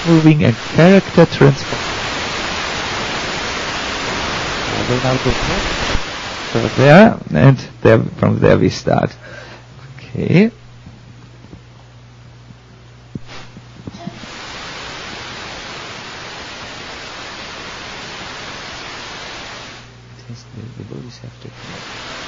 moving and character transforming. I will now go back. So there, and there, from there we start. Okay. The devotees have to come up.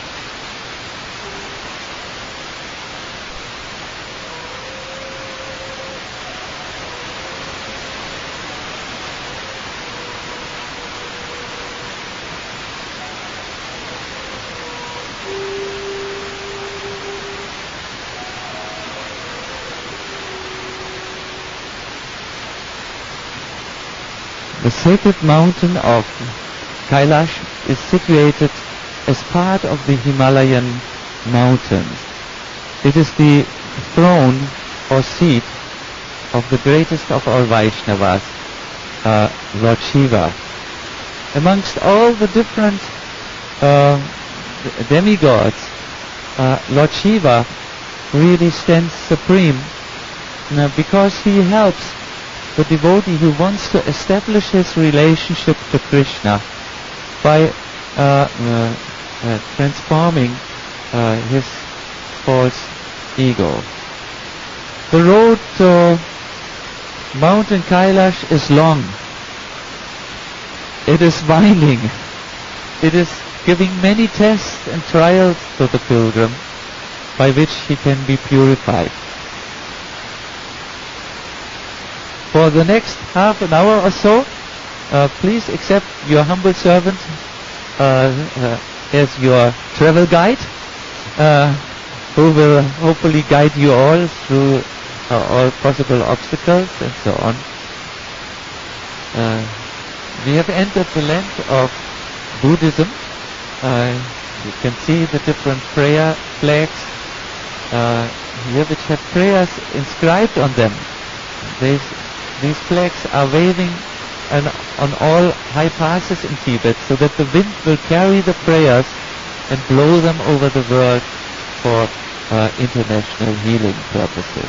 The sacred mountain of Kailash is situated as part of the Himalayan mountains. It is the throne or seat of the greatest of all Vaishnavas, Lord Shiva. Amongst all the different demigods, Lord Shiva really stands supreme because he helps the devotee who wants to establish his relationship to Krishna by transforming his false ego. The road to Mountain Kailash is long. It is winding. It is giving many tests and trials to the pilgrim by which he can be purified. For the next half an hour or so, please accept your humble servant as your travel guide, who will hopefully guide you all through all possible obstacles and so on. We have entered the land of Buddhism. You can see the different prayer flags here which have prayers inscribed on them. These flags are waving on all high passes in Tibet so that the wind will carry the prayers and blow them over the world for international healing purposes.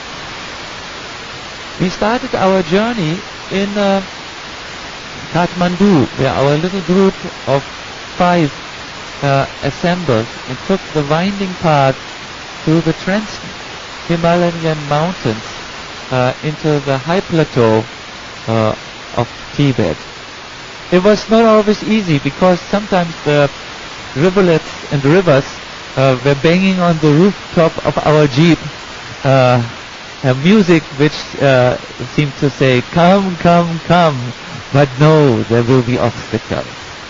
We started our journey in Kathmandu, where our little group of 5 assembled and took the winding path through the Trans-Himalayan mountains into the high plateau of Tibet. It was not always easy because sometimes the rivulets and rivers were banging on the rooftop of our jeep, music which seemed to say, "Come, come, come," but no, there will be obstacles.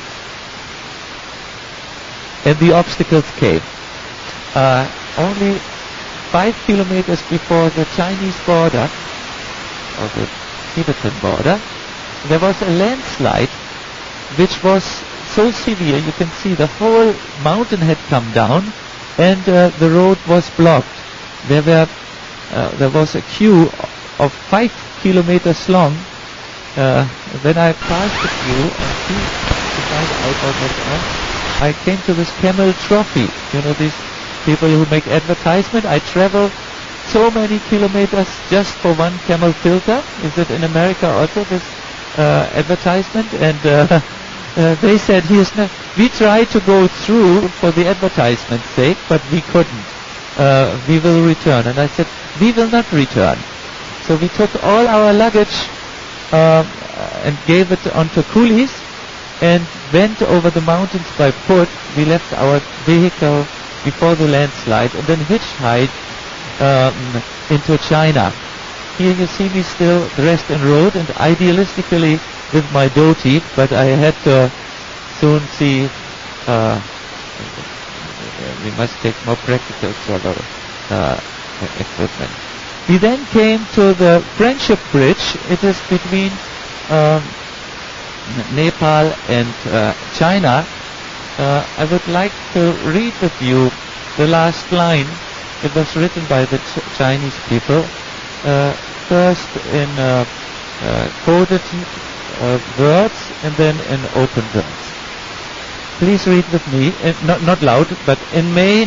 And the obstacles came. Only 5 kilometers before the Chinese border, or the Tibetan border, there was a landslide which was so severe, you can see the whole mountain had come down and the road was blocked. There was a queue of 5 kilometers long. When I passed the queue and see to find out what was on, I came to this Camel Trophy. You know, these people who make advertisement. I travel so many kilometers just for one camel filter. Is it in America also, this advertisement? And they said, we tried to go through for the advertisement's sake, but we couldn't. We will return. And I said, we will not return. So we took all our luggage and gave it onto coolies and went over the mountains by foot. We left our vehicle before the landslide and then hitchhiked into China. Here you see me still dressed in road and idealistically with my dhoti, but I had to soon see we must take more practical travel equipment. We then came to the Friendship Bridge. It is between Nepal and China. I would like to read with you the last line. It was written by the Chinese people, first in coded words and then in open words. Please read with me, not loud, but in May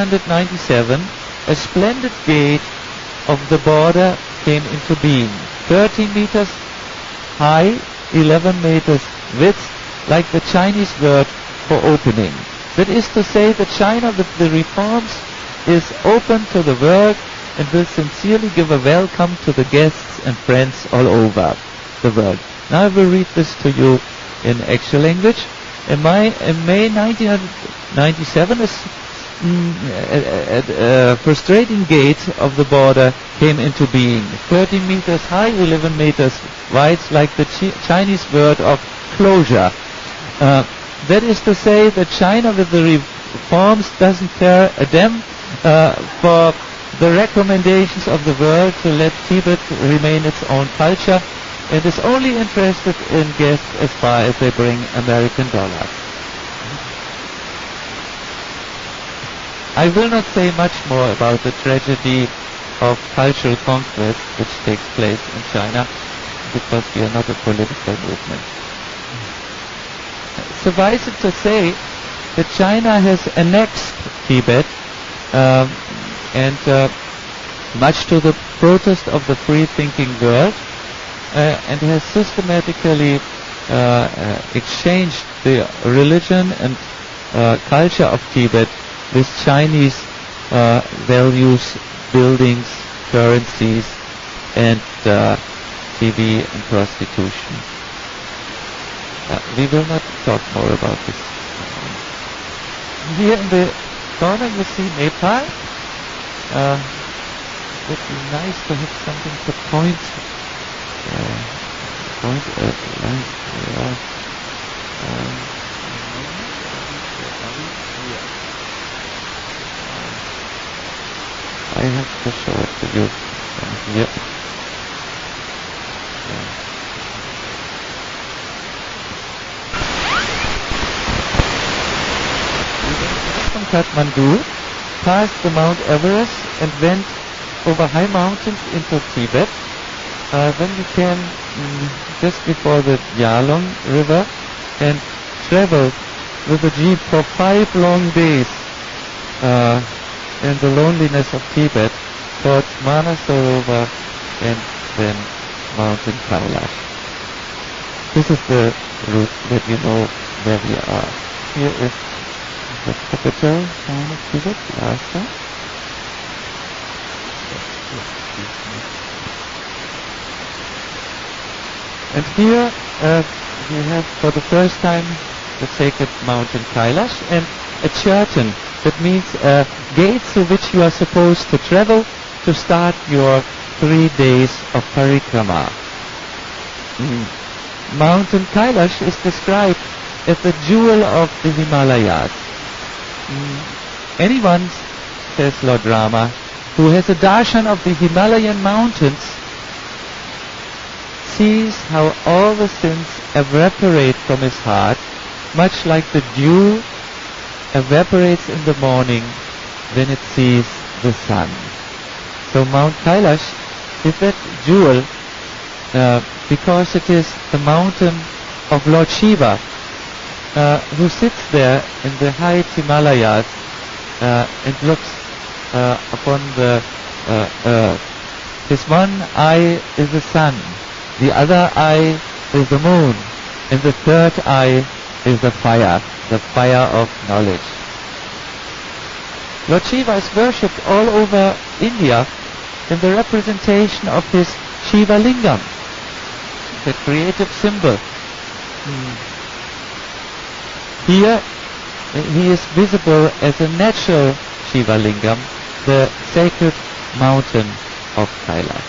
1997, a splendid gate of the border came into being. 13 meters high, 11 meters width, like the Chinese word for opening. That is to say that China with the reforms is open to the world and will sincerely give a welcome to the guests and friends all over the world. Now I will read this to you in actual language. In May 1997, a frustrating gate of the border came into being. 13 meters high, 11 meters wide, like the Chinese word of closure. That is to say that China with the reforms doesn't care a damn for the recommendations of the world to let Tibet remain its own culture, and is only interested in guests as far as they bring American dollars. I will not say much more about the tragedy of cultural conquest which takes place in China, because we are not a political movement. Suffice it to say that China has annexed Tibet, and much to the protest of the free-thinking world, and has systematically exchanged the religion and culture of Tibet with Chinese values, buildings, currencies, and TV and prostitution. We will not talk more about this. Here in the corner you see Nepal. It would be nice to have something to point at. I have to show it to you from here. From Kathmandu, passed the Mount Everest and went over high mountains into Tibet. Then we came just before the Yalong River and traveled with a jeep for 5 long days in the loneliness of Tibet towards Manasarovar and then Mountain Kailash. This is the route that you know where we are. Here is the capital town of Tibet, Lhasa. And here we have for the first time the sacred mountain Kailash and a Chertan. That means a gate through which you are supposed to travel to start your 3 days of parikrama. Mountain Kailash is described as the jewel of the Himalayas. Anyone, says Lord Rama, who has a darshan of the Himalayan mountains sees how all the sins evaporate from his heart, much like the dew evaporates in the morning when it sees the sun. So Mount Kailash is that jewel because it is the mountain of Lord Shiva, who sits there in the high Himalayas and looks upon the earth. His one eye is the sun, the other eye is the moon, and the third eye is the fire of knowledge. Lord Shiva is worshipped all over India in the representation of his Shiva Lingam, the creative symbol. Here he is visible as a natural Shiva Lingam, the sacred mountain of Kailash.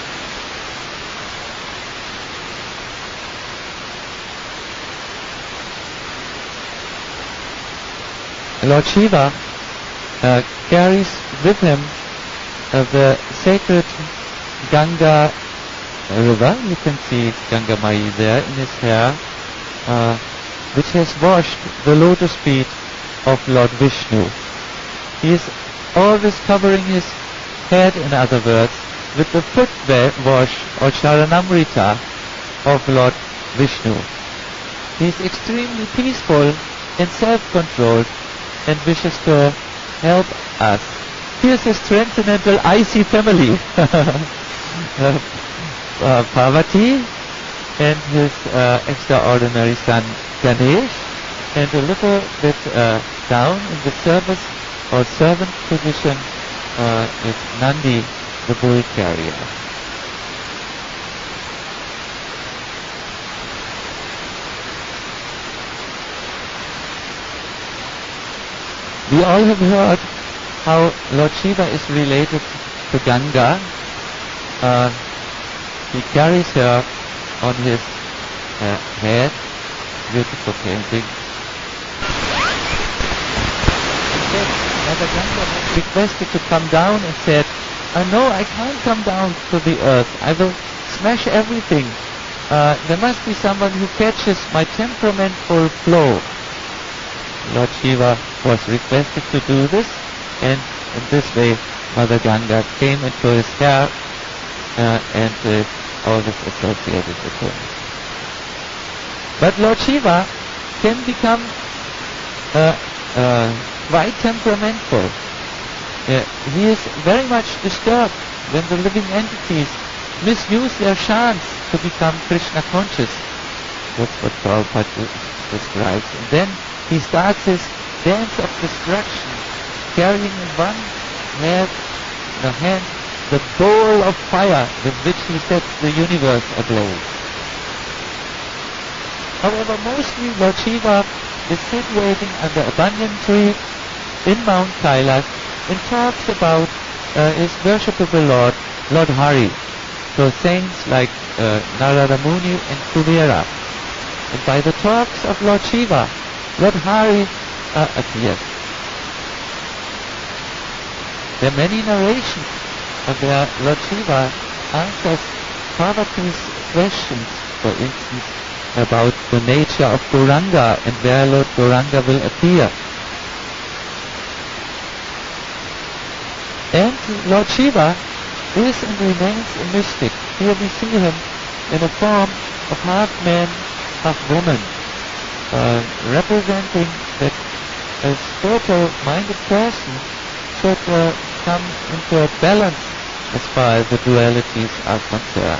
Lord Shiva carries with him the sacred Ganga river. You can see Ganga Mai there in his hair, which has washed the lotus feet of Lord Vishnu. He is always covering his head, in other words, with the foot wash or Charanamrita of Lord Vishnu. He is extremely peaceful and self-controlled and wishes to help us. Here's his transcendental IC family. Parvati and his extraordinary son Ganesh, and a little bit down in the service or servant position is Nandi, the bull carrier. We all have heard how Lord Shiva is related to Ganga. He carries her on his head. Beautiful painting. Mother Ganga was requested to come down and said, no, I can't come down to the earth. I will smash everything. There must be someone who catches my temperamental flow. Lord Shiva was requested to do this, and in this way Mother Ganga came into his hair and all this associated with him. But Lord Shiva can become quite temperamental. He is very much disturbed when the living entities misuse their chance to become Krishna conscious. That's what Prabhupada describes. And then he starts his dance of destruction, carrying in one hand the bowl of fire with which he sets the universe ablaze. However, mostly Lord Shiva is situating under a banyan tree in Mount Kailash and talks about his worshipable Lord, Lord Hari, to saints like Narada Muni and Kuvera. And by the talks of Lord Shiva, Lord Hari appears. There are many narrations where Lord Shiva answers Parvati's questions, for instance, about the nature of Gauranga and where Lord Gauranga will appear. And Lord Shiva is and remains a mystic. Here we see him in a form of half man, half woman, representing that a spiritual-minded person should come into a balance as far as the dualities are concerned.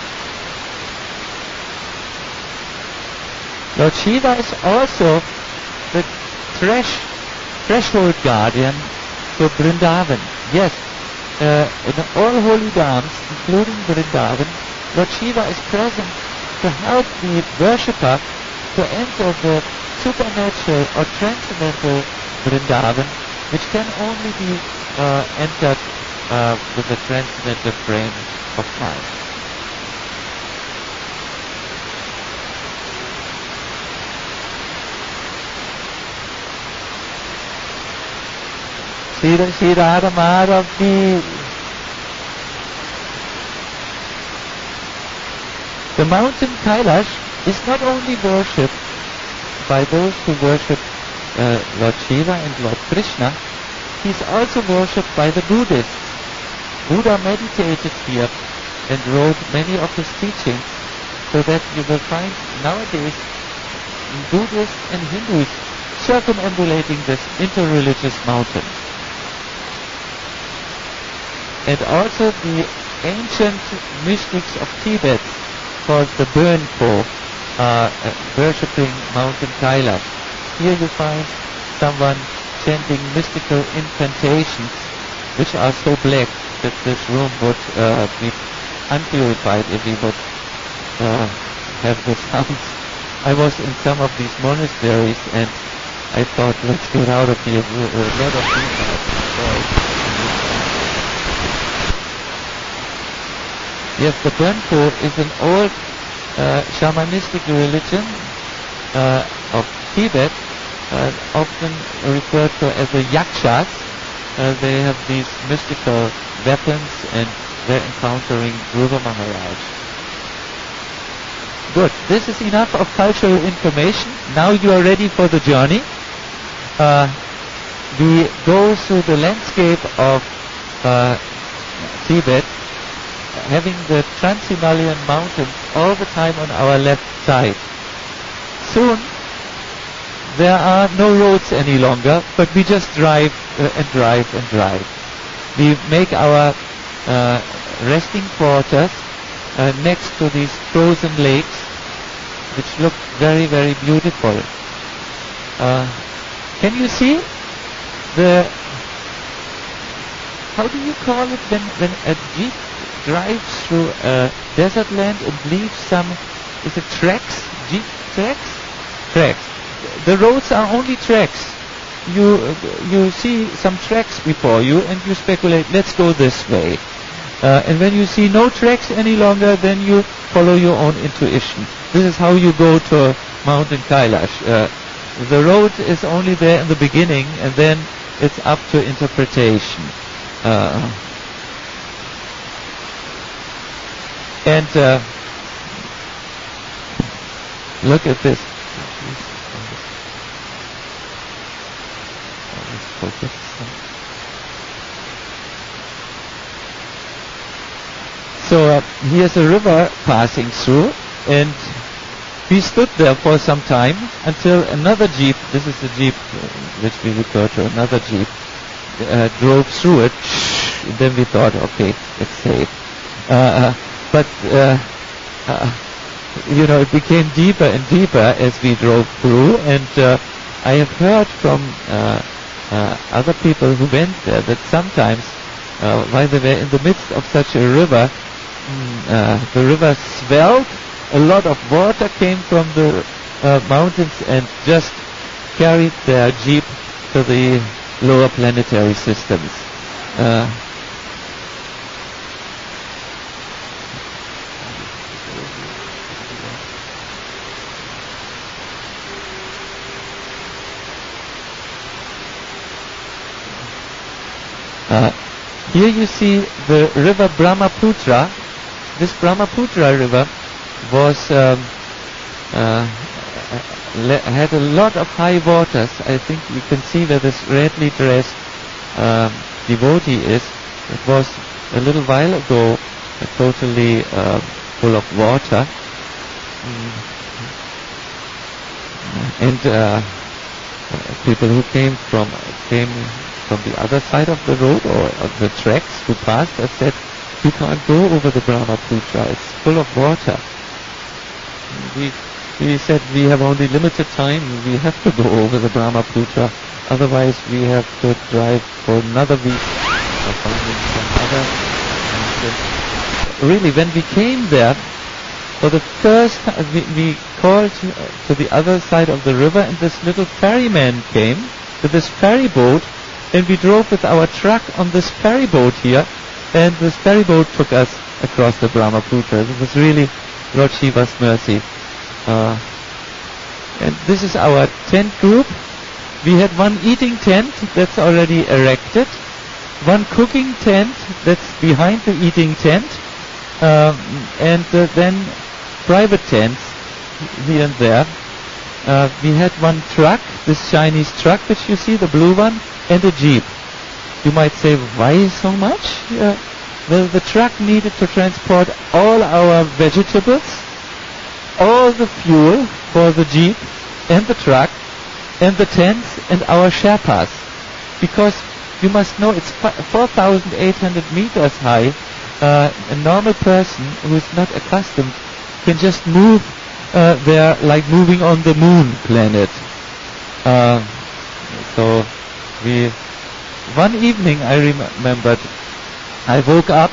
Lord Shiva is also the threshold guardian to Vrindavan. Yes, in all holy dhams, including Vrindavan, Lord Shiva is present to help the worshipper to enter the supernatural or transcendental Vrindavan, which can only be entered with the transcendental frame of mind. Shri Radha Madhav Ki. The mountain Kailash is not only worshipped by those who worship Lord Shiva and Lord Krishna, he is also worshipped by the Buddhists. Buddha meditated here and wrote many of his teachings, so that you will find nowadays Buddhists and Hindus circumambulating this interreligious mountain. And also the ancient mystics of Tibet, called the Bönpo, are worshipping Mountain Kailash. Here you find someone chanting mystical incantations, which are so black that this room would be unpurified if we would have the sounds. I was in some of these monasteries and I thought, let's get out of here. A lot of people. Yes, the Bönpo is an old shamanistic religion of Tibet, often referred to as the yakshas. They have these mystical weapons and they're encountering Dhruva Maharaj. Good. This is enough of cultural information. Now you are ready for the journey. We go through the landscape of Tibet, having the Trans-Himalayan mountains all the time on our left side. Soon there are no roads any longer, but we just drive and drive and drive. We make our resting quarters next to these frozen lakes, which look very, very beautiful. Can you see the, how do you call it when a jeep drives through a desert land and leaves some, is it tracks? Jeep tracks? Tracks. The roads are only tracks. You see some tracks before you and you speculate, let's go this way. And when you see no tracks any longer, then you follow your own intuition. This is how you go to Mountain Kailash. The road is only there in the beginning, and then it's up to interpretation. Look at this. So here's a river passing through, and we stood there for some time until another jeep, this is the jeep which we refer to, another jeep, drove through it, and then we thought, okay, it's safe. But it became deeper and deeper as we drove through, and I have heard from other people who went there that sometimes while they were in the midst of such a river, the river swelled, a lot of water came from the mountains and just carried their jeep to the lower planetary systems. Here you see the river Brahmaputra. This Brahmaputra river was had a lot of high waters. I think you can see where this redly dressed devotee is. It was a little while ago totally full of water. And people who came from the other side of the road or of the tracks who passed us said, "You can't go over the Brahmaputra, it's full of water." We said we have only limited time, we have to go over the Brahmaputra, otherwise we have to drive for another week or finding some other. And really, when we came there, for the first time, we called to the other side of the river, and this little ferryman came with this ferry boat, and we drove with our truck on this ferry boat here, and this ferry boat took us across the Brahmaputra. It was really Lord Shiva's mercy. And this is our tent group. We had one eating tent that's already erected, one cooking tent that's behind the eating tent, and then private tents here and there. We had one truck, this Chinese truck which you see, the blue one, and a jeep. You might say, why so much? Well, the truck needed to transport all our vegetables, all the fuel for the jeep and the truck and the tents and our Sherpas. Because you must know it's 4,800 meters high. A normal person who is not accustomed can just move there like moving on the moon planet. So one evening I remembered, I woke up,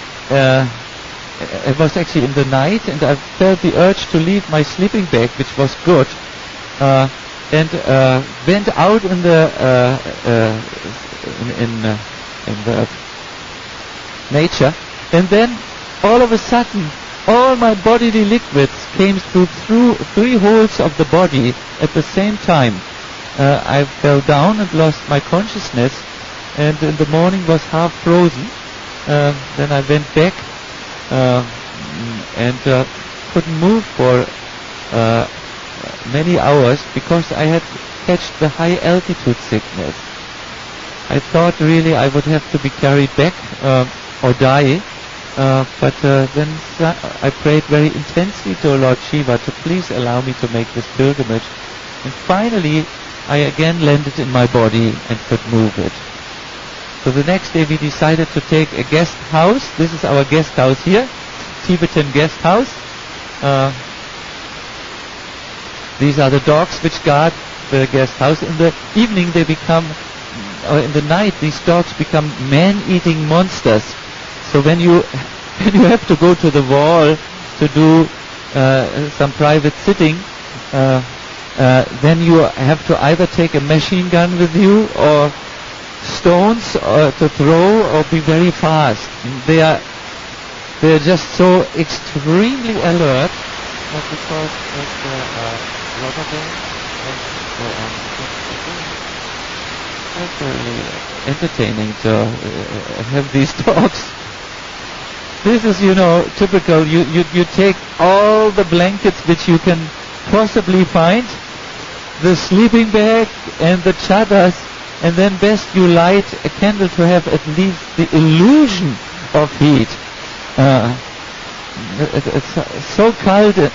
it was actually in the night, and I felt the urge to leave my sleeping bag, which was good, and went out in the nature, and then all of a sudden all my bodily liquids came through three holes of the body at the same time. I fell down and lost my consciousness, and in the morning was half frozen. Then I went back and couldn't move for many hours because I had catched the high altitude sickness. I thought really I would have to be carried back or die, but then I prayed very intensely to Lord Shiva to please allow me to make this pilgrimage, and finally I again landed in my body and could move it. So the next day we decided to take a guest house. This is our guest house here. Tibetan guest house. These are the dogs which guard the guest house. In the evening they become, or in the night, these dogs become man-eating monsters. So when you have to go to the wall to do some private sitting, then you have to either take a machine gun with you or stones to throw, or be very fast. They're just so extremely alert. Not because it's rubber band and so on. It's really entertaining to have these dogs. This is, typical. You take all the blankets which you can possibly find, the sleeping bag and the chadars, and then best you light a candle to have at least the illusion of heat. It's so cold in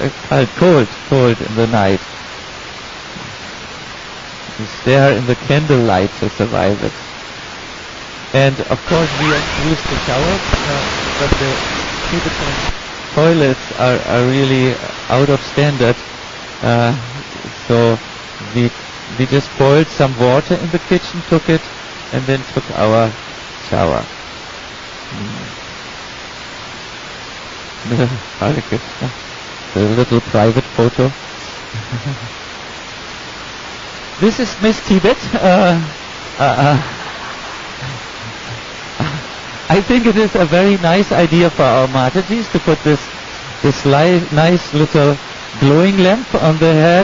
the night. You stare in the candlelight to survive it. And of course we use the showers, but the Tibetan toilets are really out of standard. So we just boiled some water in the kitchen, took it, and then took our shower. Hare Krishna. The little private photo. This is Miss Tibet. I think it is a very nice idea for our Matajis to put this nice little glowing lamp on their head.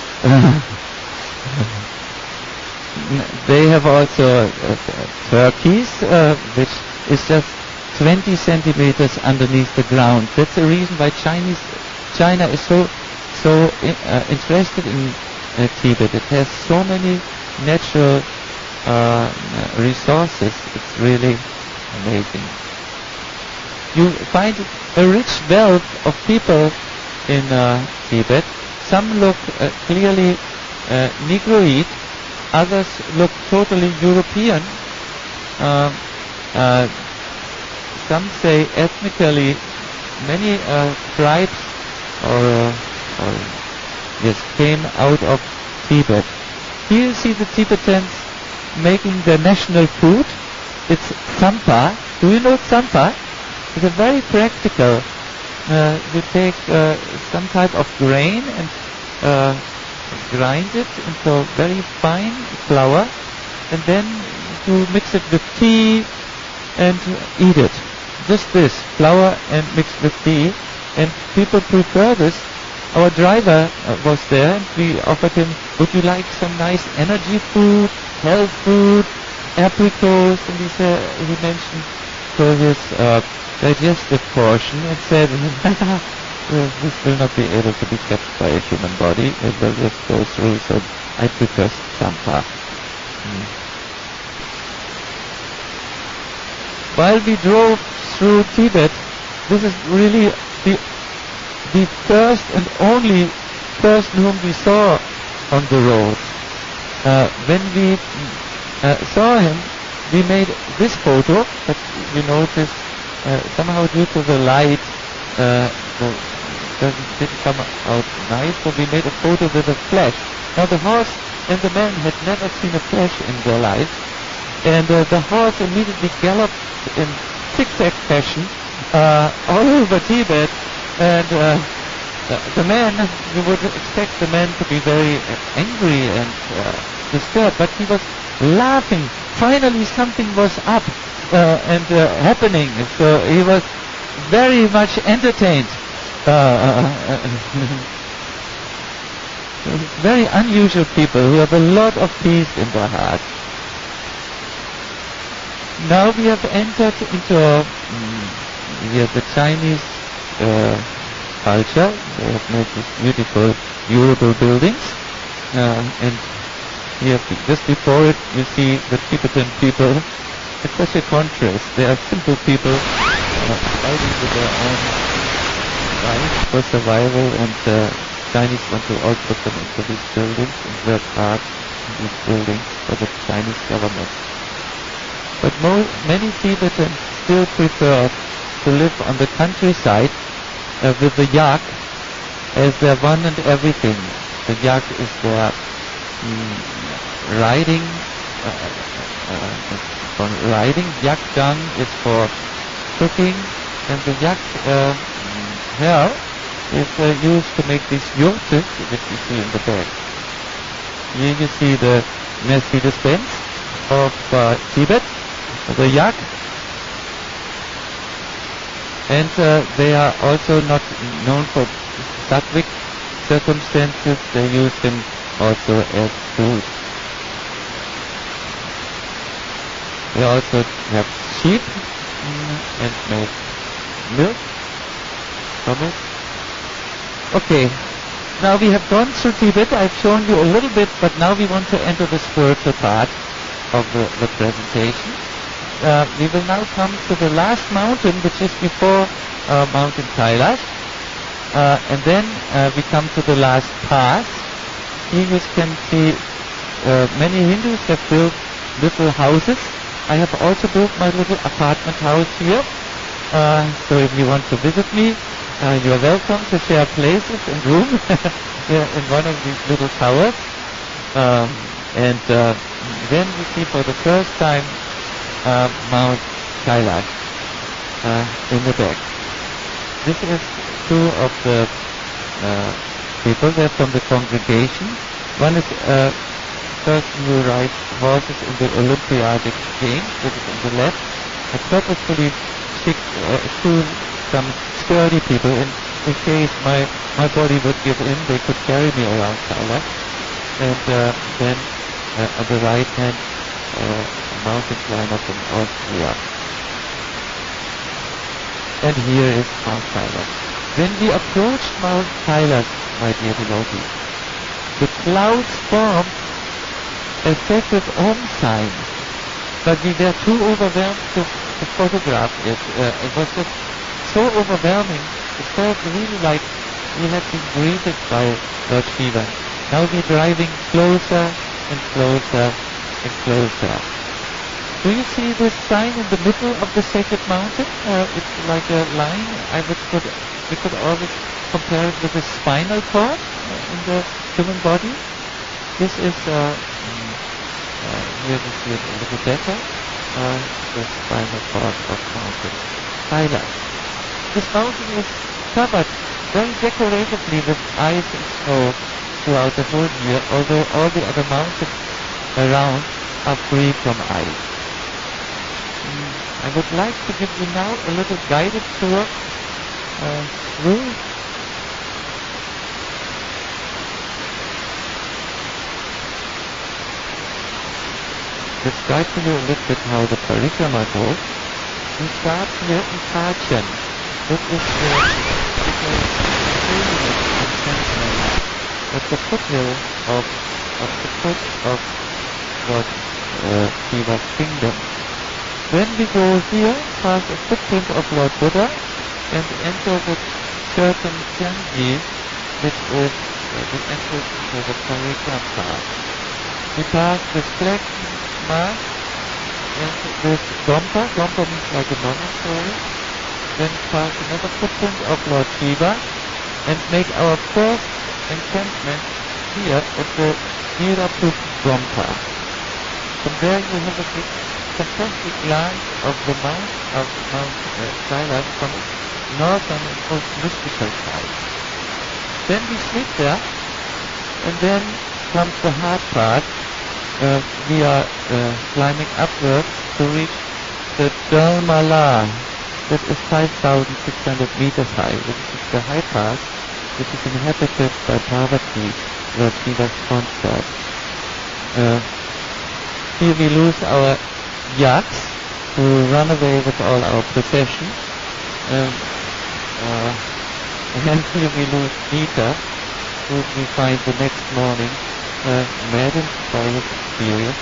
They have also turkeys, which is just 20 centimeters underneath the ground. That's the reason why China is so interested in Tibet. It has so many natural resources. It's really amazing. You find a rich wealth of people in Tibet. Some look clearly Negroid, others look totally European. Some say ethnically many tribes came out of Tibet. Here you see the Tibetans making their national food. It's tsampa. Do you know tsampa? It's a very practical. You take some type of grain and grind it into very fine flour, and then you mix it with tea and eat it. Just this, flour and mixed with tea, and people prefer this. Our driver was there, and we offered him, would you like some nice energy food, health food, apricots, and he mentioned for his digestive portion and said, this will not be able to be kept by a human body, it will just go through, so I prefer tsampa. While we drove through Tibet, this is really the first and only person whom we saw on the road. When we saw him, we made this photo, but we noticed somehow due to the light, didn't come out nice, so we made a photo with a flash. Now the horse and the man had never seen a flash in their life, and the horse immediately galloped in zigzag fashion all over Tibet, and the man, you would expect the man to be very angry and disturbed, but he was laughing. Finally something was up and happening, so he was very much entertained. Very unusual people who have a lot of peace in their heart. Now we have entered into the Chinese culture. They have made these beautiful durable buildings, and here, just before it, you see the Tibetan people. It's such a contrast. They are simple people fighting with their own life for survival, and Chinese want to all put them into these buildings and work hard in these buildings for the Chinese government. But many Tibetans still prefer to to live on the countryside with the yak as their one and everything. The yak is their riding, for riding. Yak dung is for cooking, and the yak hair is used to make these yurts, which you see in the back. Here you see the Mercedes-Benz of Tibet, the yak. And they are also not known for sattvic circumstances. They use them also as food. They also have sheep and make milk from it. Okay, now we have gone through Tibet. I've shown you a little bit, but now we want to enter the spiritual part of the presentation. We will now come to the last mountain, which is before Mountain Kailash. And then we come to the last pass. Here you can see many Hindus have built little houses. I have also built my little apartment house here. So if you want to visit me, you are welcome to share places and room in one of these little towers. And then we see for the first time Mount Kailash in the back. This is two of the people there from the congregation. One is a person who rides horses in the Olympiadic Games, this is on the left. I purposefully choose some sturdy people in case my body would give in, they could carry me around Kailash. And then on the right hand, mountain climber from Austria. And here is Mount Kailash. When we approached Mount Kailash, my dear devotees, the clouds formed a sacred Om sign, but we were too overwhelmed to photograph it. It was just so overwhelming. It felt really like we had been greeted by Lord Shiva. Now we're driving closer and closer and closer. Do you see this sign in the middle of the sacred mountain? It's like a line. We could always compare it with the spinal cord in the human body. This is, here we see it a little better, the spinal cord of Mountain Kailash. This mountain is covered very decoratively with ice and snow throughout the whole year, although all the other mountains around are free from ice. I would like to give you now a little guided tour through. Describe to you a little bit how the parikrama goes. We start here in Kachen. This is at the foothill of the foot of Lord Shiva's kingdom. When we go here, pass a footprint of Lord Buddha and enter the certain Tianji, which is the entrance to the Parikrama path. We pass this flag mark and this Gompa. Gompa means like a monastery. Then pass another footprint of Lord Shiva and make our first encampment here at the Niraput Gompa. From there you have a fantastic glance of the Mount Kailash from its northern and most mystical side. Then we sleep there, and then comes the hard part. We are climbing upwards to reach the Dalmala, that is 5,600 meters high, which is the high pass, which is inhabited by Parvati, Lord Shiva's consort. Here we lose our yaks, who run away with all our possessions. And here we lose Nita, who we find the next morning maddened by his experience,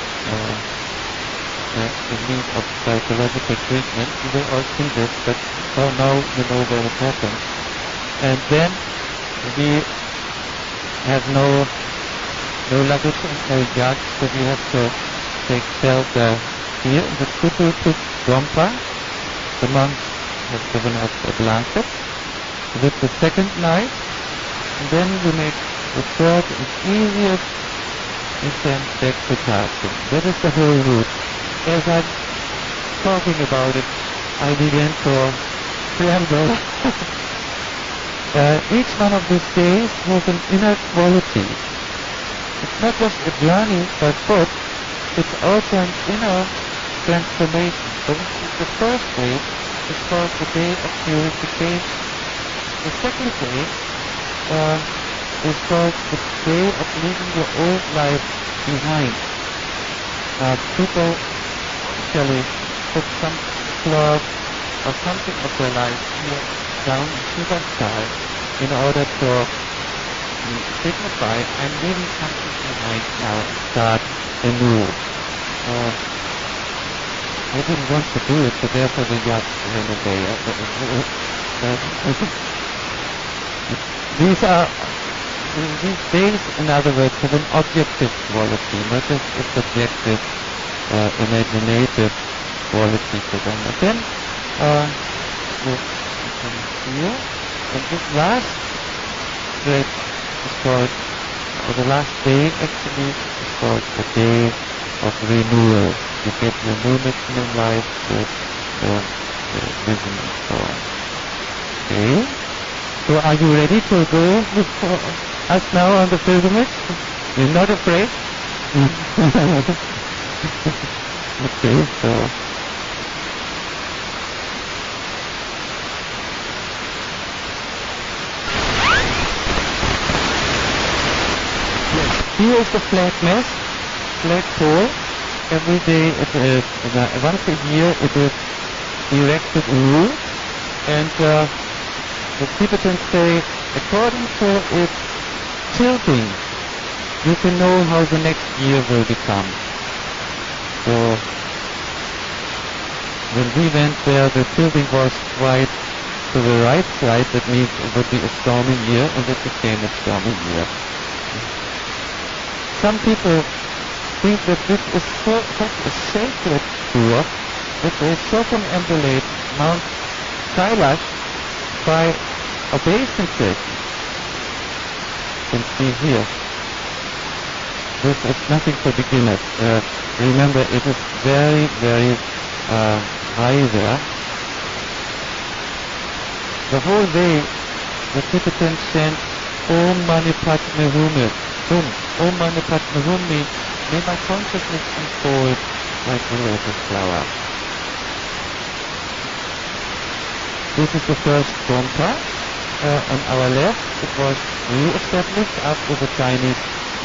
in need of psychological treatment. You will all see this, but for now you know where it happened. And then we have no luggage and no yachts, so we have to take shelter here in the Kutulpuk Gompa. The monks has given us a blanket with the second night, and then we make the third and easiest descent back to Tartu. That is the whole route. As I'm talking about it, I began to tremble. Each one of these days has an inner quality. It's not just a journey by foot, it's also an inner transformation. For instance, the first day is called the day of purification. The second day is called the day of leaving your old life behind. People usually put some cloth or something of their life here down in Shiva style in order to signify I'm leaving something behind now and start anew. I didn't want to do it, so therefore the yacht ran away. These days, in other words, have an objective quality, not just a subjective, imaginative quality to them. And then, you can feel, and this last stretch is called, or the last day actually, is called the day of renewal. You get your new mission in life with the vision and so on. Okay? So are you ready to go with us now on the pilgrimage? You're not afraid? Okay, so here is the flag mast, flag pole. Every day it is, once a year it is erected anew, and the Tibetans say, according to its tilting, you can know how the next year will become. So, when we went there, the tilting was quite to the right side. That means it would be a stormy year, and it became a stormy year. Some people think that this is such a sacred tour that they circumambulate Mount Kailash by obeisances. You can see here. This is nothing for beginners. Remember, it is very, very high there. The whole way, the Tibetans chant Om Mani Padme Hum. Om Mani Padme Hum means, may my consciousness unfold like the lotus flower. This is the first Gompa. On our left, it was re-established after the Chinese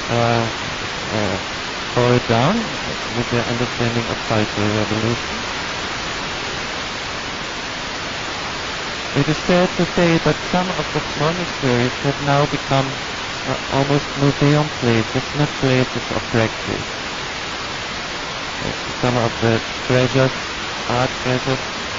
fall down with their understanding of Cultural Revolution. It is sad to say that some of the monasteries have now become almost museum places, not places of practice. Some of the treasures, art treasures,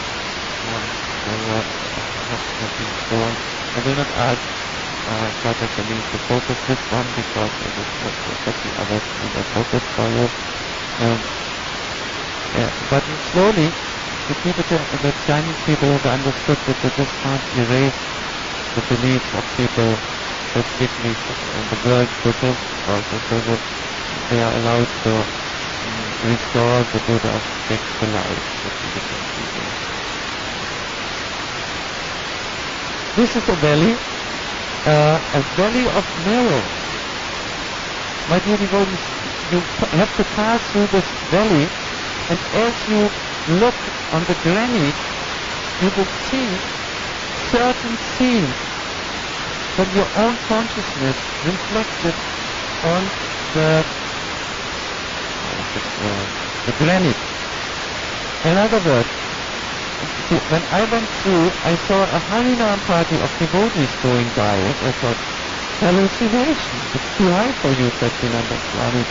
have been stolen. I will not ask Father Salim to focus this one because it is what the others will focus for you. But slowly, the Chinese people have understood that they just can't erase the beliefs of people, particularly in the world Buddhists, also so that they are allowed to restore the Buddha back to life. This is a valley of mirrors. My dear devotees, you have to pass through this valley, and as you look on the granite, you will see certain scenes from your own consciousness reflected on the granite. In other words, see, when I went through, I saw a Harinam party of devotees going by. I thought, hallucination. It's too high for you, Satyananda Swami.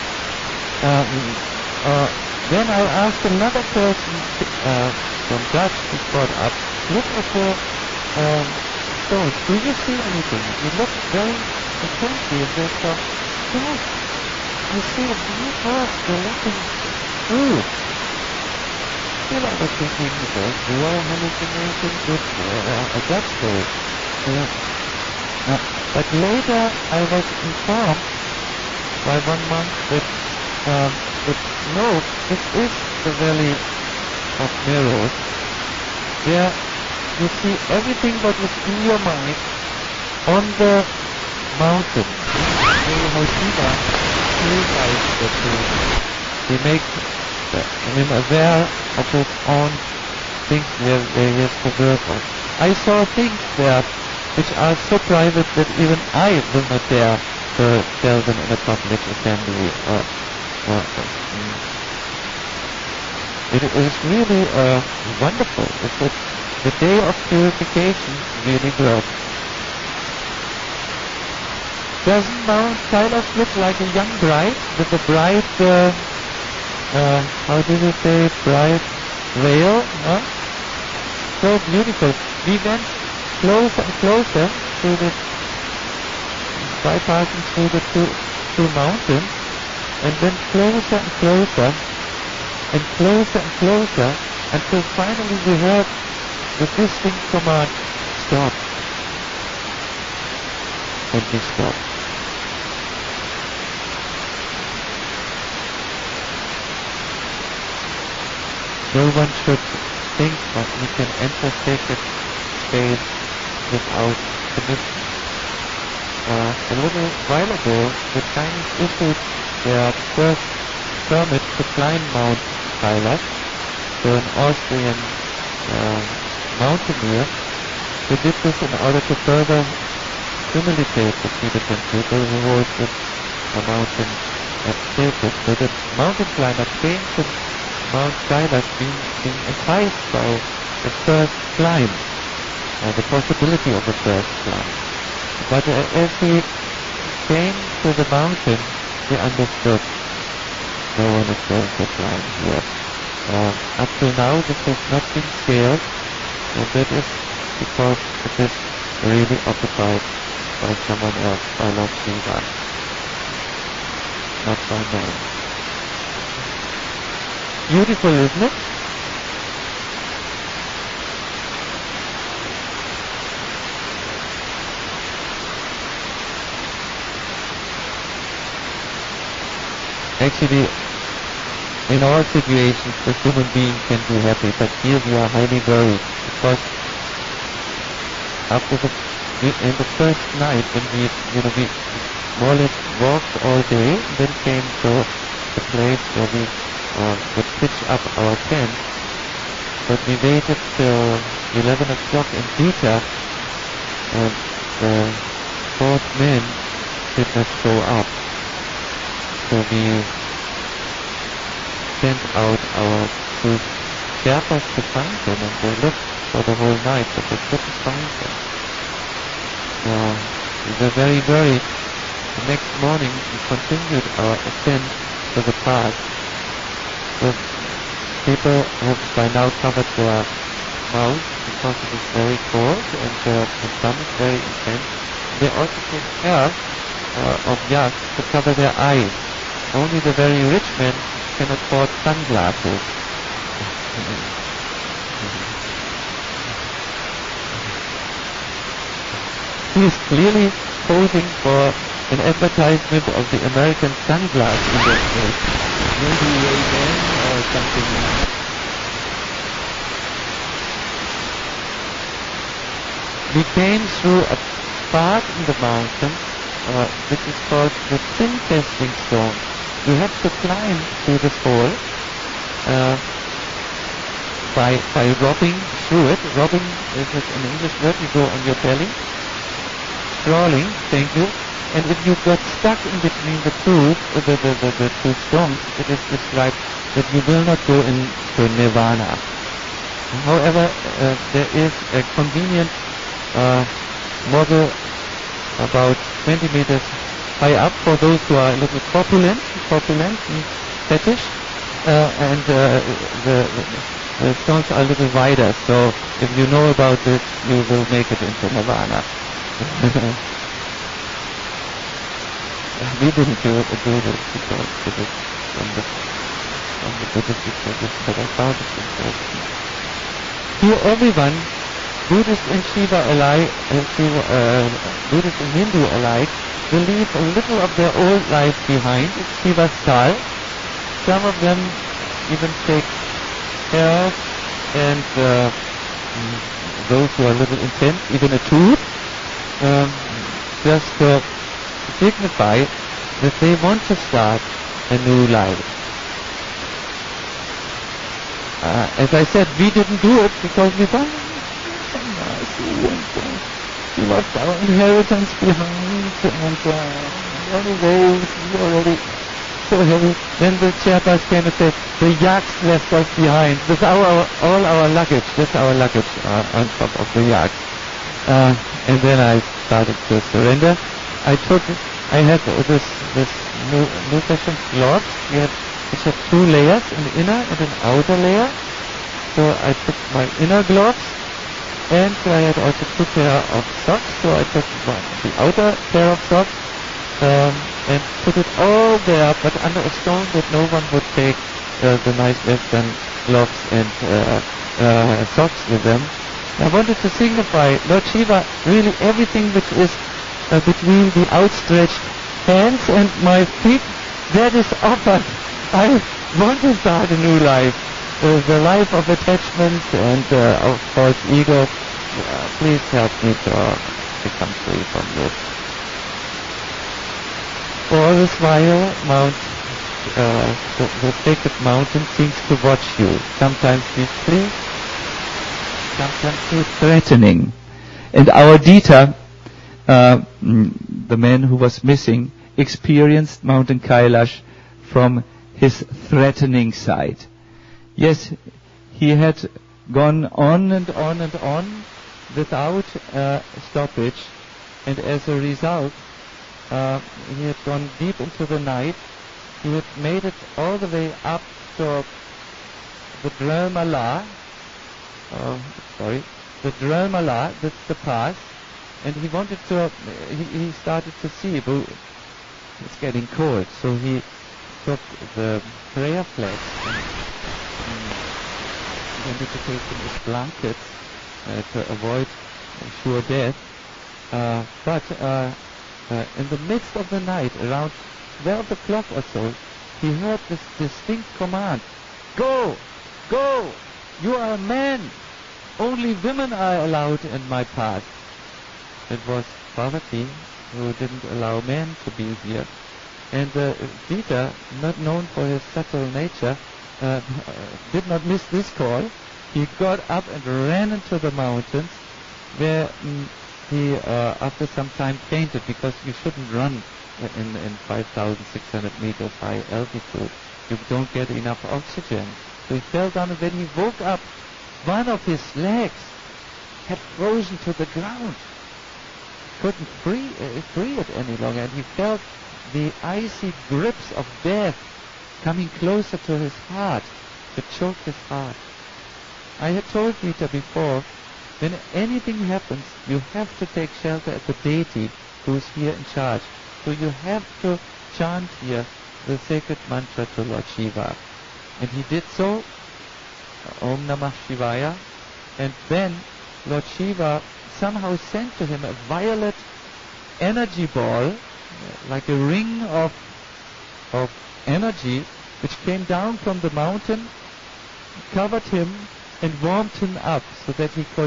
Then I asked another person from Dutch who got up, look at the stones. Do you see anything? He looked very intensely and they said, yes, I see a blue earth. They're looking through. still I was thinking, do I hallucinating with a that stage? But later I was informed by one monk that no, this is the valley of mirrors, where you see everything what is in your mind on the mountain. How Shiva purifies the truth. He makes him aware of his own things where he has to work on. I saw things there which are so private that even I will not dare to tell them in a public assembly. It is really wonderful. The day of purification really broke. Doesn't Mount Kailash look like a young bride with a bright, how do you say, bright veil? Huh? So beautiful. We went closer and closer to the, bypassing through the two mountains, and went closer and closer, and closer and closer, until finally we heard the distinct command, stop. And we stopped. No one should think that we can enter sacred space without permission. A little while ago, the Chinese issued their first permit to climb Mount Kailash to an Austrian mountaineer who did this in order to further humiliate the Tibetan people who hold this mountain as sacred. So the mountain climber came to Mount Kailash being enticed by the first climb, the possibility of the first climb. But as he came to the mountain, he understood no one is going to climb here. Up till now, this has not been scaled, and that is because it is really occupied by someone else, by Lord Shiva, not by man. Beautiful, isn't it? Actually, in all situations, the human being can be happy, but here we are highly worried, because in the first night, when we more or less walked all day, then came to the place where we would pitch up our tent, but we waited till 11 o'clock in Gita, and the fourth man did not show up. So we sent out our two Sherpas to find him, and they looked for the whole night, but they couldn't find him. We were very worried. The next morning we continued our ascent to the pass. The people have by now covered their mouths because it is very cold and the sun is very intense. They also take care of yaks to cover their eyes. Only the very rich men can afford sunglasses. He is clearly posing for an advertisement of the American sunglass industry. Maybe Ray-Ban or something else. We came through a path in the mountain, which is called the Sin Testing Stone. You have to climb through this hole by robbing through it. Robbing is an English word. You go on your belly. Crawling, thank you. And if you got stuck in between the two stones, it is described that you will not go into nirvana. However, there is a convenient model about 20 meters high up for those who are a little corpulent and fetish, and the stones are a little wider. So if you know about this, you will make it into nirvana. We didn't do this because it is wonderful. on the Buddhistic tradition, but I found it interesting. Here everyone, Buddhist and Shiva alike, Buddhist and Hindu alike, will leave a little of their old life behind. It's Shiva's style. Some of them even take hairs and those who are a little intense, even a tooth, just to signify that they want to start a new life. As I said, we didn't do it because we thought, we left our inheritance behind, and anyway, we already so heavy. Then the Sherpas came and said, the yaks left us behind. With all our luggage, that's our luggage on top of the yaks. And then I started to surrender. I had this new fashion cloth, which had two layers, an inner and an outer layer. So I took my inner gloves, and I had also two pair of socks. So I took the outer pair of socks and put it all there, but under a stone that no one would take the nice Western gloves and socks with them. I wanted to signify, Lord Shiva, really everything which is between the outstretched hands and my feet, that is offered. I want to start a new life, the life of attachment and of false ego. Please help me to become free from this. All this while, the sacred mountain seems to watch you. Sometimes we flee, sometimes we threatening. And our Dita, the man who was missing, experienced Mountain Kailash from his threatening side. Yes, he had gone on and on and on without stoppage, and as a result, he had gone deep into the night. He had made it all the way up to the Dharmala. The Dharmala, that's the pass. And he wanted to, he started to see, it's getting cold. So he took the prayer flags and wanted to take them as blankets to avoid sure death. But in the midst of the night, around 12 o'clock or so, he heard this distinct command, "Go! Go! You are a man! Only women are allowed in my path." It was Parvati who didn't allow men to be here. And Peter, not known for his subtle nature, did not miss this call. He got up and ran into the mountains, where he, after some time, fainted, because you shouldn't run in 5,600 meters high altitude. You don't get enough oxygen. So he fell down, and when he woke up, one of his legs had frozen to the ground. Couldn't free it any longer, and he felt the icy grips of death coming closer to his heart, to choke his heart. I had told Peter before, when anything happens, you have to take shelter at the deity who's here in charge. So you have to chant here the sacred mantra to Lord Shiva. And he did so, Om Namah Shivaya, and then Lord Shiva somehow sent to him a violet energy ball, like a ring of energy, which came down from the mountain, covered him, and warmed him up so that he could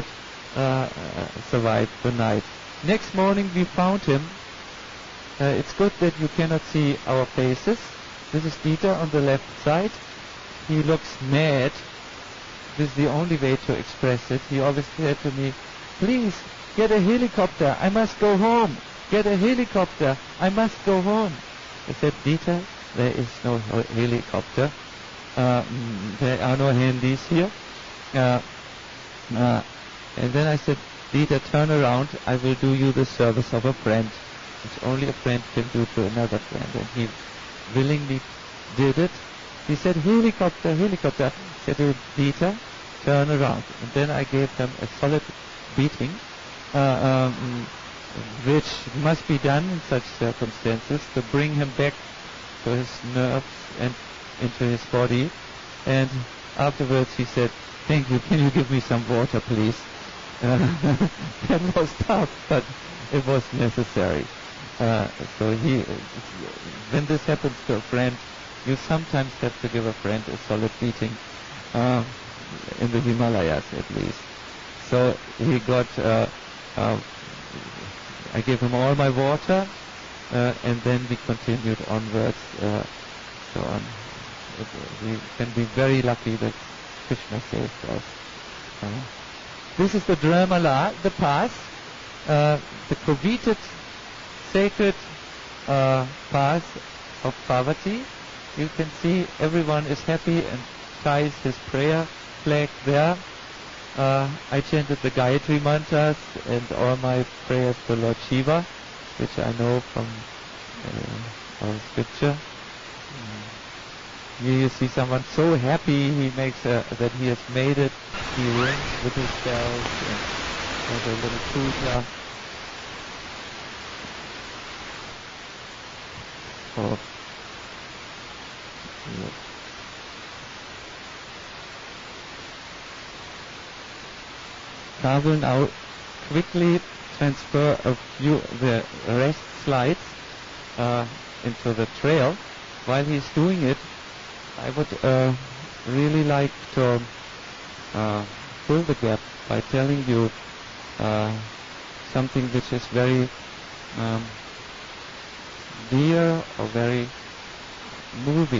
survive the night. Next morning we found him. It's good that you cannot see our faces. This is Dieter on the left side. He looks mad. This is the only way to express it. He always said to me, "Please, get a helicopter. I must go home. Get a helicopter. I must go home." I said, "Dieter, there is no helicopter. There are no handies here." And then I said, "Dieter, turn around. I will do you the service of a friend, which only a friend can do to another friend." And he willingly did it. He said, "Helicopter, helicopter." I said, "Dieter, turn around." And then I gave them a solid beating, which must be done in such circumstances to bring him back to his nerves and into his body. And afterwards he said, "Thank you, can you give me some water, please?" That was tough, but it was necessary. So when this happens to a friend, you sometimes have to give a friend a solid beating, in the Himalayas at least. So he got, I gave him all my water, and then we continued onwards. So on. We can be very lucky that Krishna saved us. This is the Dharmala, the pass, the coveted sacred pass of Parvati. You can see everyone is happy and ties his prayer flag there. I chanted the Gayatri mantras and all my prayers to Lord Shiva, which I know from our scripture. Here you see someone so happy he makes that he has made it. He rings with his bells and has a little puja. I will now quickly transfer a few the rest slides into the trail. While he's doing it, I would really like to fill the gap by telling you something which is very dear or very moving.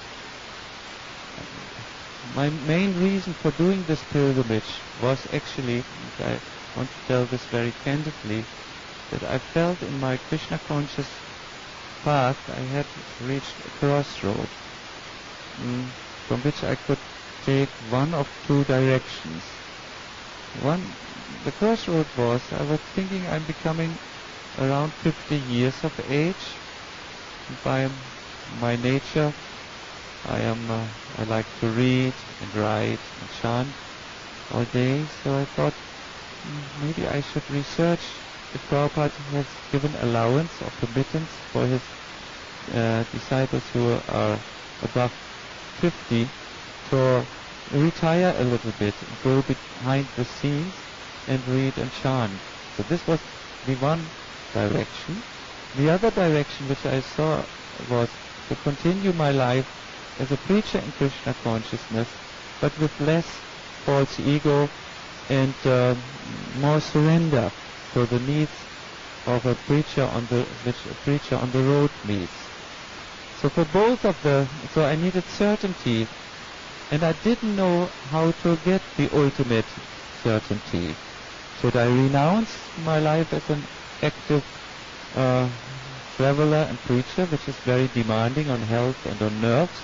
My main reason for doing this pilgrimage was actually, and I want to tell this very candidly, that I felt in my Krishna conscious path I had reached a crossroad from which I could take one of two directions. The crossroad was, I was thinking I'm becoming around 50 years of age. By my nature, I like to read and write and chant all day, so I thought maybe I should research if Prabhupada has given allowance or permittance for his disciples who are above 50 to retire a little bit, go behind the scenes and read and chant. So this was the one direction. The other direction which I saw was to continue my life as a preacher in Krishna consciousness, but with less false ego and more surrender to the needs of a preacher which a preacher on the road needs. So for both of so I needed certainty, and I didn't know how to get the ultimate certainty. Should I renounce my life as an active traveler and preacher, which is very demanding on health and on nerves,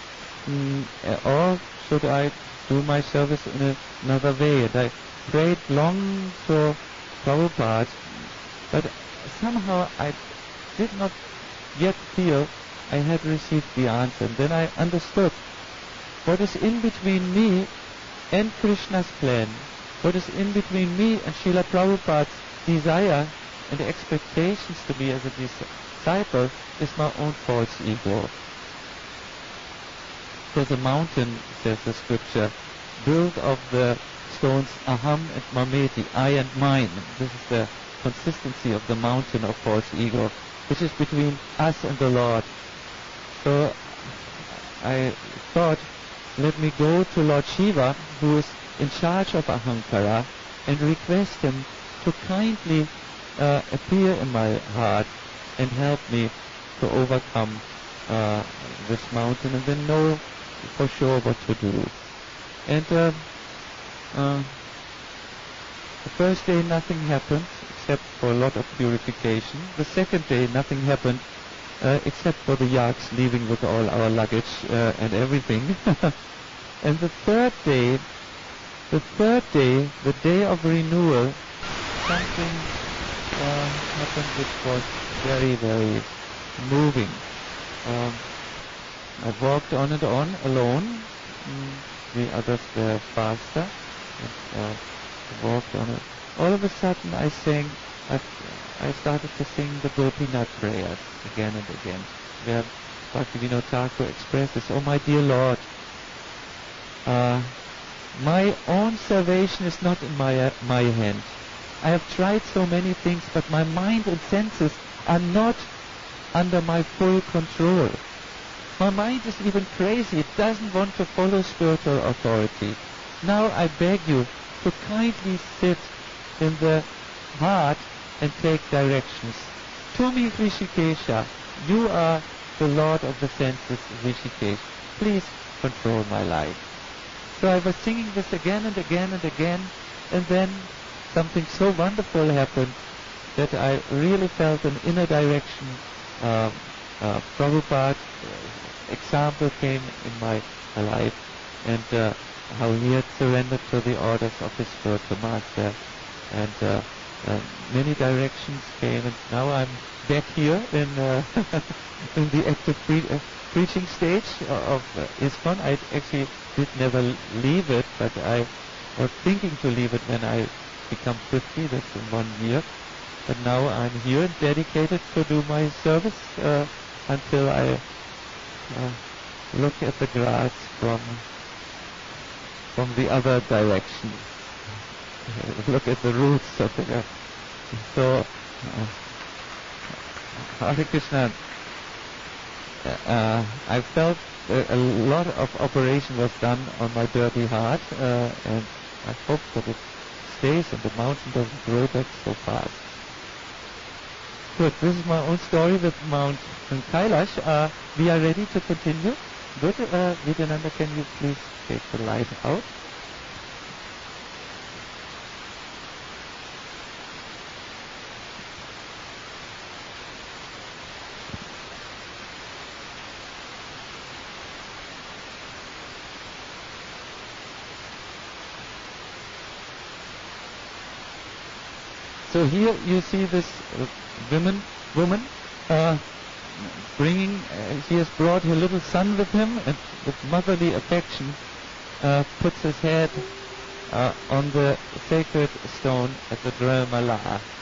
or should I do my service in another way? And I prayed long to Prabhupada, but somehow I did not yet feel I had received the answer. And then I understood what is in between me and Krishna's plan, what is in between me and Srila Prabhupada's desire and expectations to me as a disciple is my own false ego. There's a mountain, says the scripture, built of the stones aham and mameti, I and mine. This is the consistency of the mountain of false ego, which is between us and the Lord. So I thought, let me go to Lord Shiva, who is in charge of Ahankara, and request him to kindly appear in my heart and help me to overcome this mountain and then know for sure what to do. And the first day nothing happened except for a lot of purification. The second day nothing happened except for the yaks leaving with all our luggage and everything. And the third day, the day of renewal, something happened which was very, very moving. I walked on and on alone. The others were faster. And, walked on it. All of a sudden I started to sing the Gopinath prayers again and again, where Bhaktivinoda Thakur expresses, "Oh my dear Lord, my own salvation is not in my hand. I have tried so many things, but my mind and senses are not under my full control. My mind is even crazy. It doesn't want to follow spiritual authority. Now I beg you to kindly sit in the heart and take directions. To me, Rishikesha, you are the Lord of the senses, Rishikesh. Please control my life. So I was singing this again and again and again, and then something so wonderful happened that I really felt an inner direction. Prabhupada example came in my life, and how he had surrendered to the orders of his spiritual master, and many directions came, and now I'm back here in in the active preaching stage of ISKCON. I actually did never leave it, but I was thinking to leave it when I become 50, that's in 1 year. But now I'm here and dedicated to do my service until I look at the grass from the other direction. Look at the roots of the earth. So, Hare Krishna, I felt a lot of operation was done on my dirty heart, and I hope that it stays and the mountain doesn't grow back so fast. Good, this is my own story with Mount Kailash. We are ready to continue. Good, Vidyananda, can you please take the light out? So here you see this woman bringing, she has brought her little son with him, and with motherly affection puts his head on the sacred stone at the Dharmala.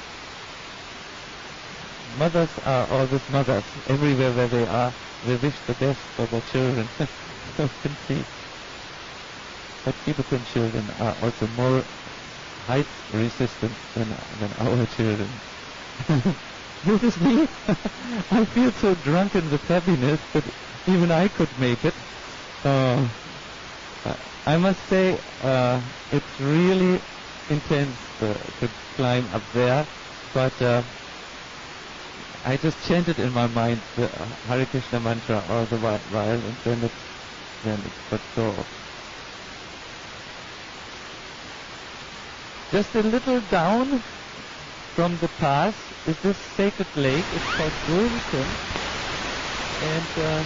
Mothers are always mothers. Everywhere where they are, they wish the best for their children. So you can see. But Tibetan children are also more height resistant than our children. This is me. I feel so drunken with happiness that even I could make it. I must say it's really intense to climb up there, but I just chanted in my mind the Hare Krishna mantra all the while, and then it got so. Just a little down from the pass is this sacred lake. It's called Gurvikund, and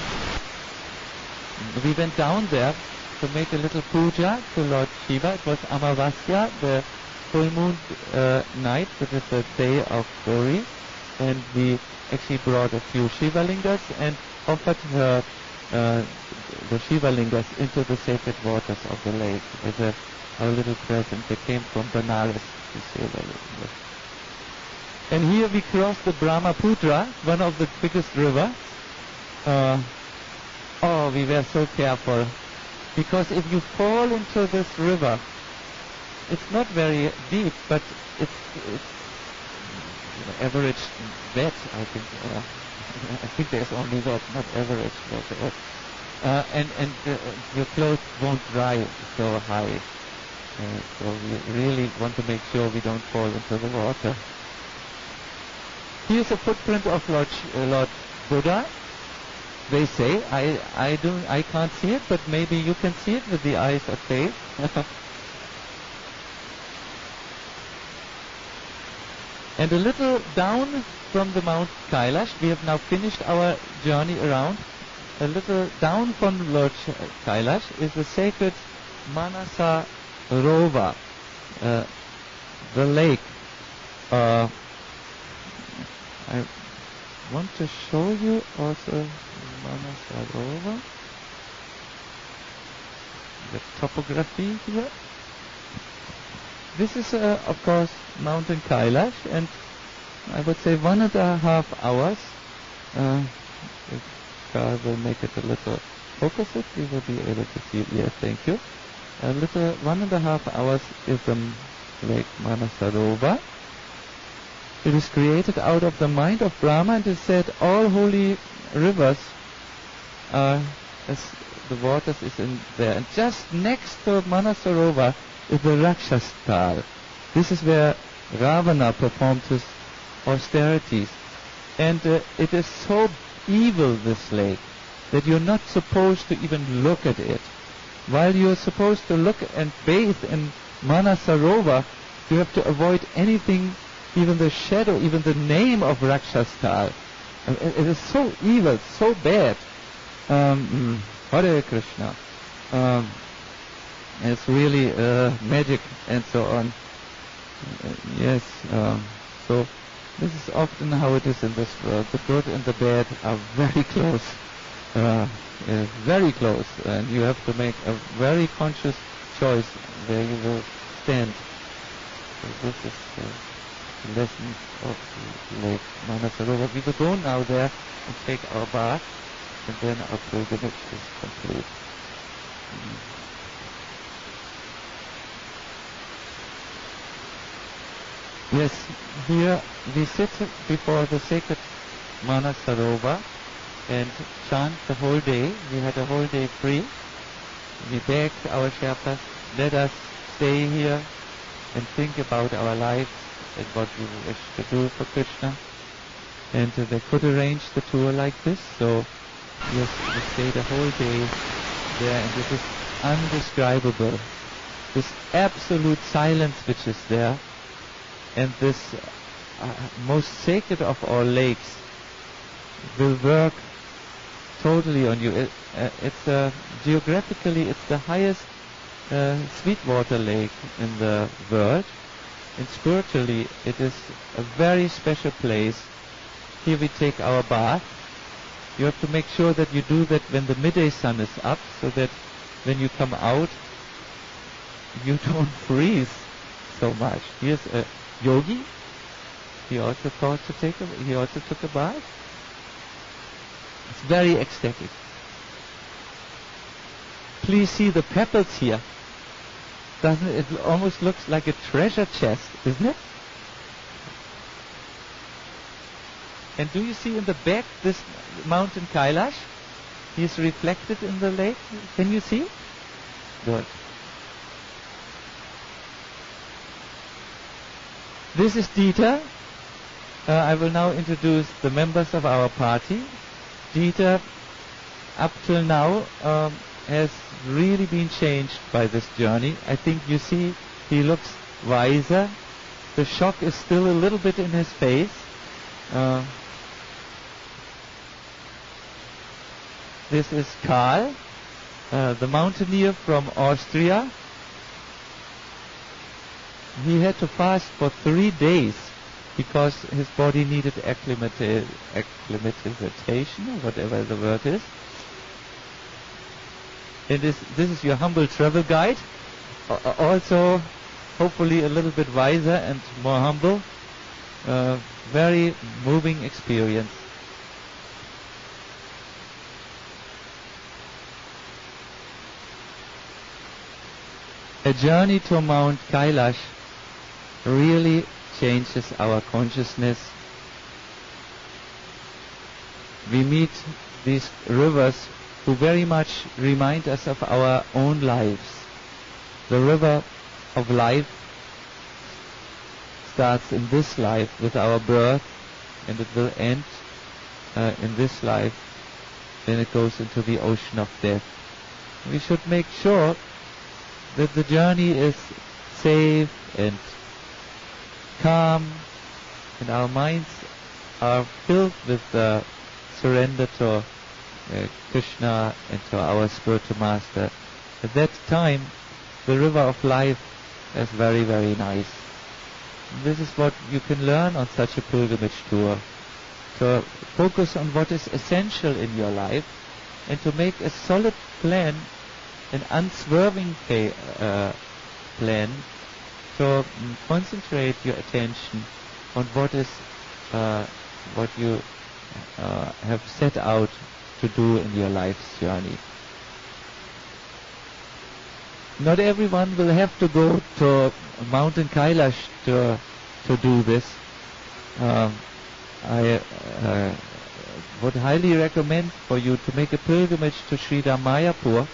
we went down there to make a little puja to Lord Shiva. It was Amavasya, the full moon night, which is the day of Gauri, and we actually brought a few Shiva lingas and offered her the Shiva lingas into the sacred waters of the lake as our little present. They came from Banaras, the Shiva lingas. And here we crossed the Brahmaputra, one of the biggest rivers. We were so careful, because if you fall into this river, it's not very deep, but it's average wet, I think. I think there's only wet, not average wet. And your clothes won't dry so high. So we really want to make sure we don't fall into the water. Here's a footprint of Lord Buddha. They say, I can't see it, but maybe you can see it with the eyes of faith. And a little down from the Mount Kailash, we have now finished our journey around. A little down from Lord Kailash is the sacred Manasa Rova, the lake. I want to show you also Manasa Rova, the topography here. This is, of course, Mountain Kailash, and I would say 1.5 hours. If God will make it a little focus, we will be able to see it. Yes, thank you. a little 1.5 hours is the lake Manasarovar. It is created out of the mind of Brahma, and it is said all holy rivers are, as the waters is in there. And just next to Manasarovar is the Rakshastal. This is where Ravana performed his austerities. And it is so evil, this lake, that you're not supposed to even look at it. While you're supposed to look and bathe in Manasarovar, you have to avoid anything, even the shadow, even the name of Rakshastal. It is so evil, so bad. Hare Krishna. It's really magic and so on. Yes. So this is often how it is in this world. The good and the bad are very close. Very close. And you have to make a very conscious choice where you will stand. So this is the lesson of Lake Manasarovar. We will go now there and take our bath, and then our pilgrimage is complete. Yes, here we sit before the sacred Manasarovar and chant the whole day. We had a whole day free. We begged our Sherpas, let us stay here and think about our lives and what we wish to do for Krishna. And they could arrange the tour like this. So yes, we stayed a whole day there, and it is undescribable. This absolute silence which is there, and this most sacred of all lakes will work totally on you. It's geographically it's the highest sweetwater lake in the world, and spiritually it is a very special place. Here we take our bath. You have to make sure that you do that when the midday sun is up, so that when you come out you don't freeze so much. Here's a yogi. He also took a bath. It's very ecstatic. Please see the pebbles here. Doesn't it? It almost looks like a treasure chest, isn't it? And do you see in the back this mountain Kailash? He is reflected in the lake. Can you see? Good. This is Dita. I will now introduce the members of our party. Dita, up till now, has really been changed by this journey. I think you see he looks wiser. The shock is still a little bit in his face. This is Karl, the mountaineer from Austria. He had to fast for 3 days because his body needed acclimatization, or whatever the word is. And this is your humble travel guide, also hopefully a little bit wiser and more humble. Very moving experience. A journey to Mount Kailash really changes our consciousness. We meet these rivers who very much remind us of our own lives. The river of life starts in this life with our birth, and it will end in this life. Then it goes into the ocean of death. We should make sure that the journey is safe and calm, and our minds are filled with surrender to Krishna and to our spiritual master. At that time, the river of life is very, very nice. And this is what you can learn on such a pilgrimage tour. To focus on what is essential in your life, and to make a solid plan, an unswerving plan, to concentrate your attention on what is what you have set out to do in your life's journey. not everyone will have to go to Mountain Kailash to do this. I would highly recommend for you to make a pilgrimage to Sri Ramayapur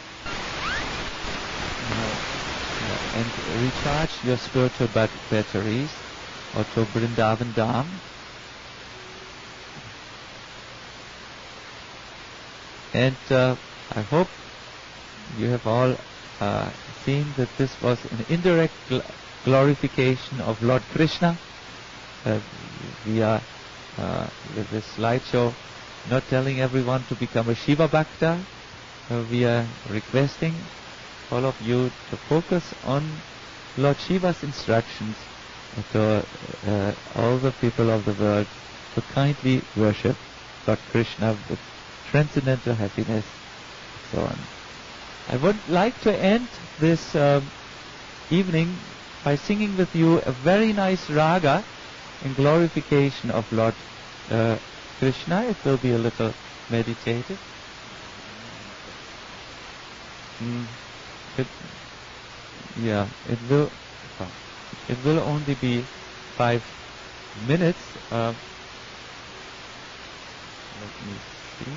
and recharge your spiritual batteries, or to Vrindavan Dham. And I hope you have all seen that this was an indirect glorification of Lord Krishna. We are with this slideshow not telling everyone to become a Shiva Bhakta. We are requesting all of you to focus on Lord Shiva's instructions to all the people of the world to kindly worship Lord Krishna with transcendental happiness, so on. I would like to end this evening by singing with you a very nice raga in glorification of Lord Krishna. It will be a little meditative. It will only be 5 minutes. Let me see.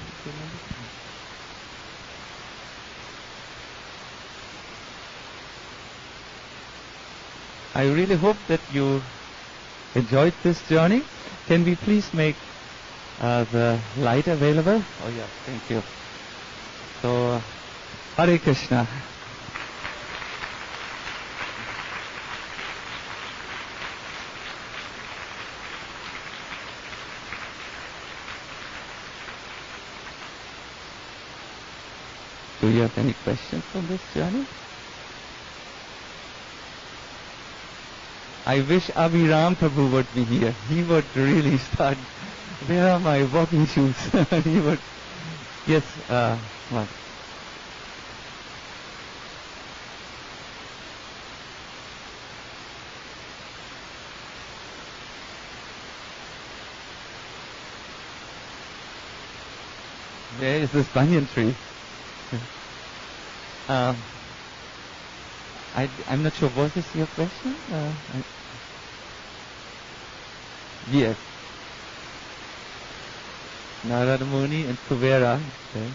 I really hope that you enjoyed this journey. Can we please make the light available? Oh yeah, thank you. So, Hare Krishna. Do you have any questions on this journey? I wish Abhiram Prabhu would be here. He would really start, where are my walking shoes? He would, yes, what? Where is this banyan tree? I'm not sure, what is your question? Yes. Narada Muni and Kuvera. Okay.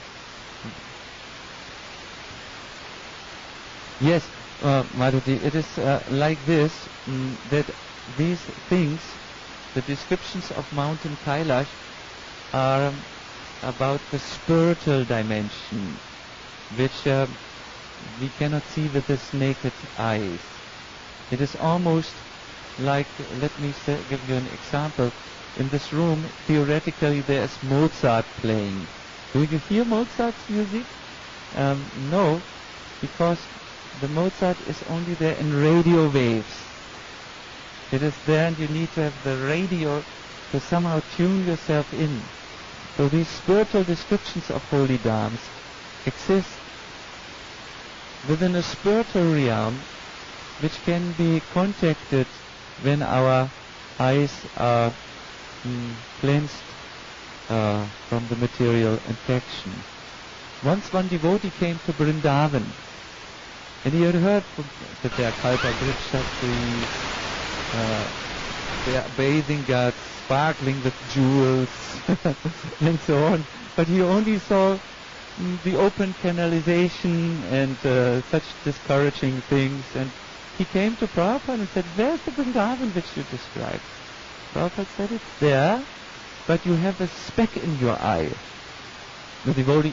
Yes, Madhuji, it is like this, that these things, the descriptions of Mountain Kailash, are about the spiritual dimension, which we cannot see with this naked eyes. It is almost like, let me give you an example. In this room, theoretically, there is Mozart playing. Do you hear Mozart's music? No, because the Mozart is only there in radio waves. It is there, and you need to have the radio to somehow tune yourself in. So these spiritual descriptions of holy dhams exist within a spiritual realm, which can be contacted when our eyes are cleansed from the material infection. Once one devotee came to Vrindavan, and he had heard that there are kalpa vriksha trees, there are bathing ghats sparkling with jewels, and so on. But he only saw the open canalization and such discouraging things, and he came to Prabhupada and said, "Where's the Vrindavan which you described?" Prabhupada said, "It's there, but you have a speck in your eye." The devotee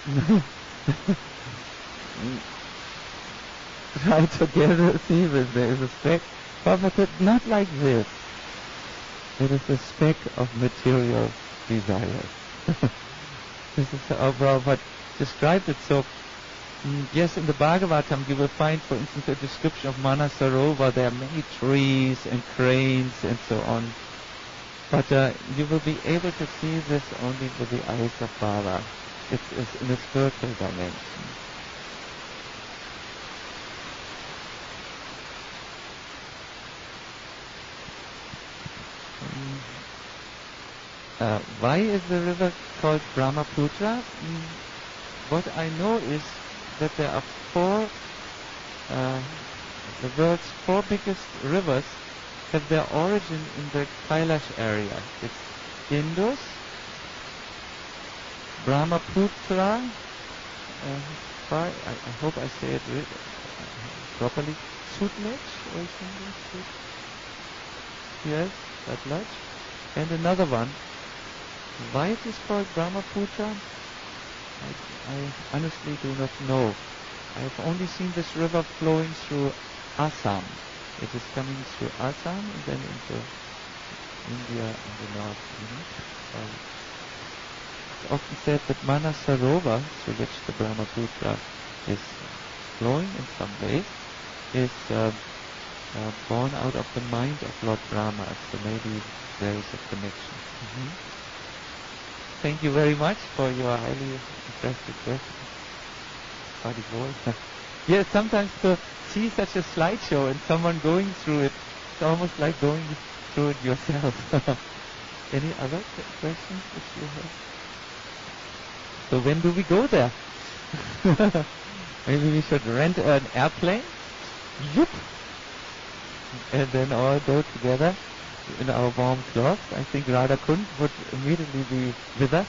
tried to see if there is a speck. Prabhupada said, "Not like this. It is a speck of material desires." This is how Prabhupada described it. So, yes, in the Bhagavatam you will find, for instance, a description of Manasarovar. There are many trees and cranes and so on. But you will be able to see this only with the eyes of Baba. It's in a spiritual dimension. Why is the river called Brahmaputra? What I know is that there are 4 uh, the world's four biggest rivers have their origin in the Kailash area. It's Indus, Brahmaputra, I hope I say it properly, Sutlej or something. Yes, Sutlej. And another one. Why it is called Brahmaputra? I honestly do not know. I have only seen this river flowing through Assam. It is coming through Assam and then into India in the north. It's often said that Manasarovar, through which the Brahmaputra is flowing in some ways, is born out of the mind of Lord Brahma. So maybe there is a connection. Thank you very much for your highly interesting question. Yes, sometimes to see such a slideshow and someone going through it, it's almost like going through it yourself. Any other questions which you have? So when do we go there? Maybe we should rent an airplane, and then all go together in our warm clothes. I think Radha Kund would immediately be with us.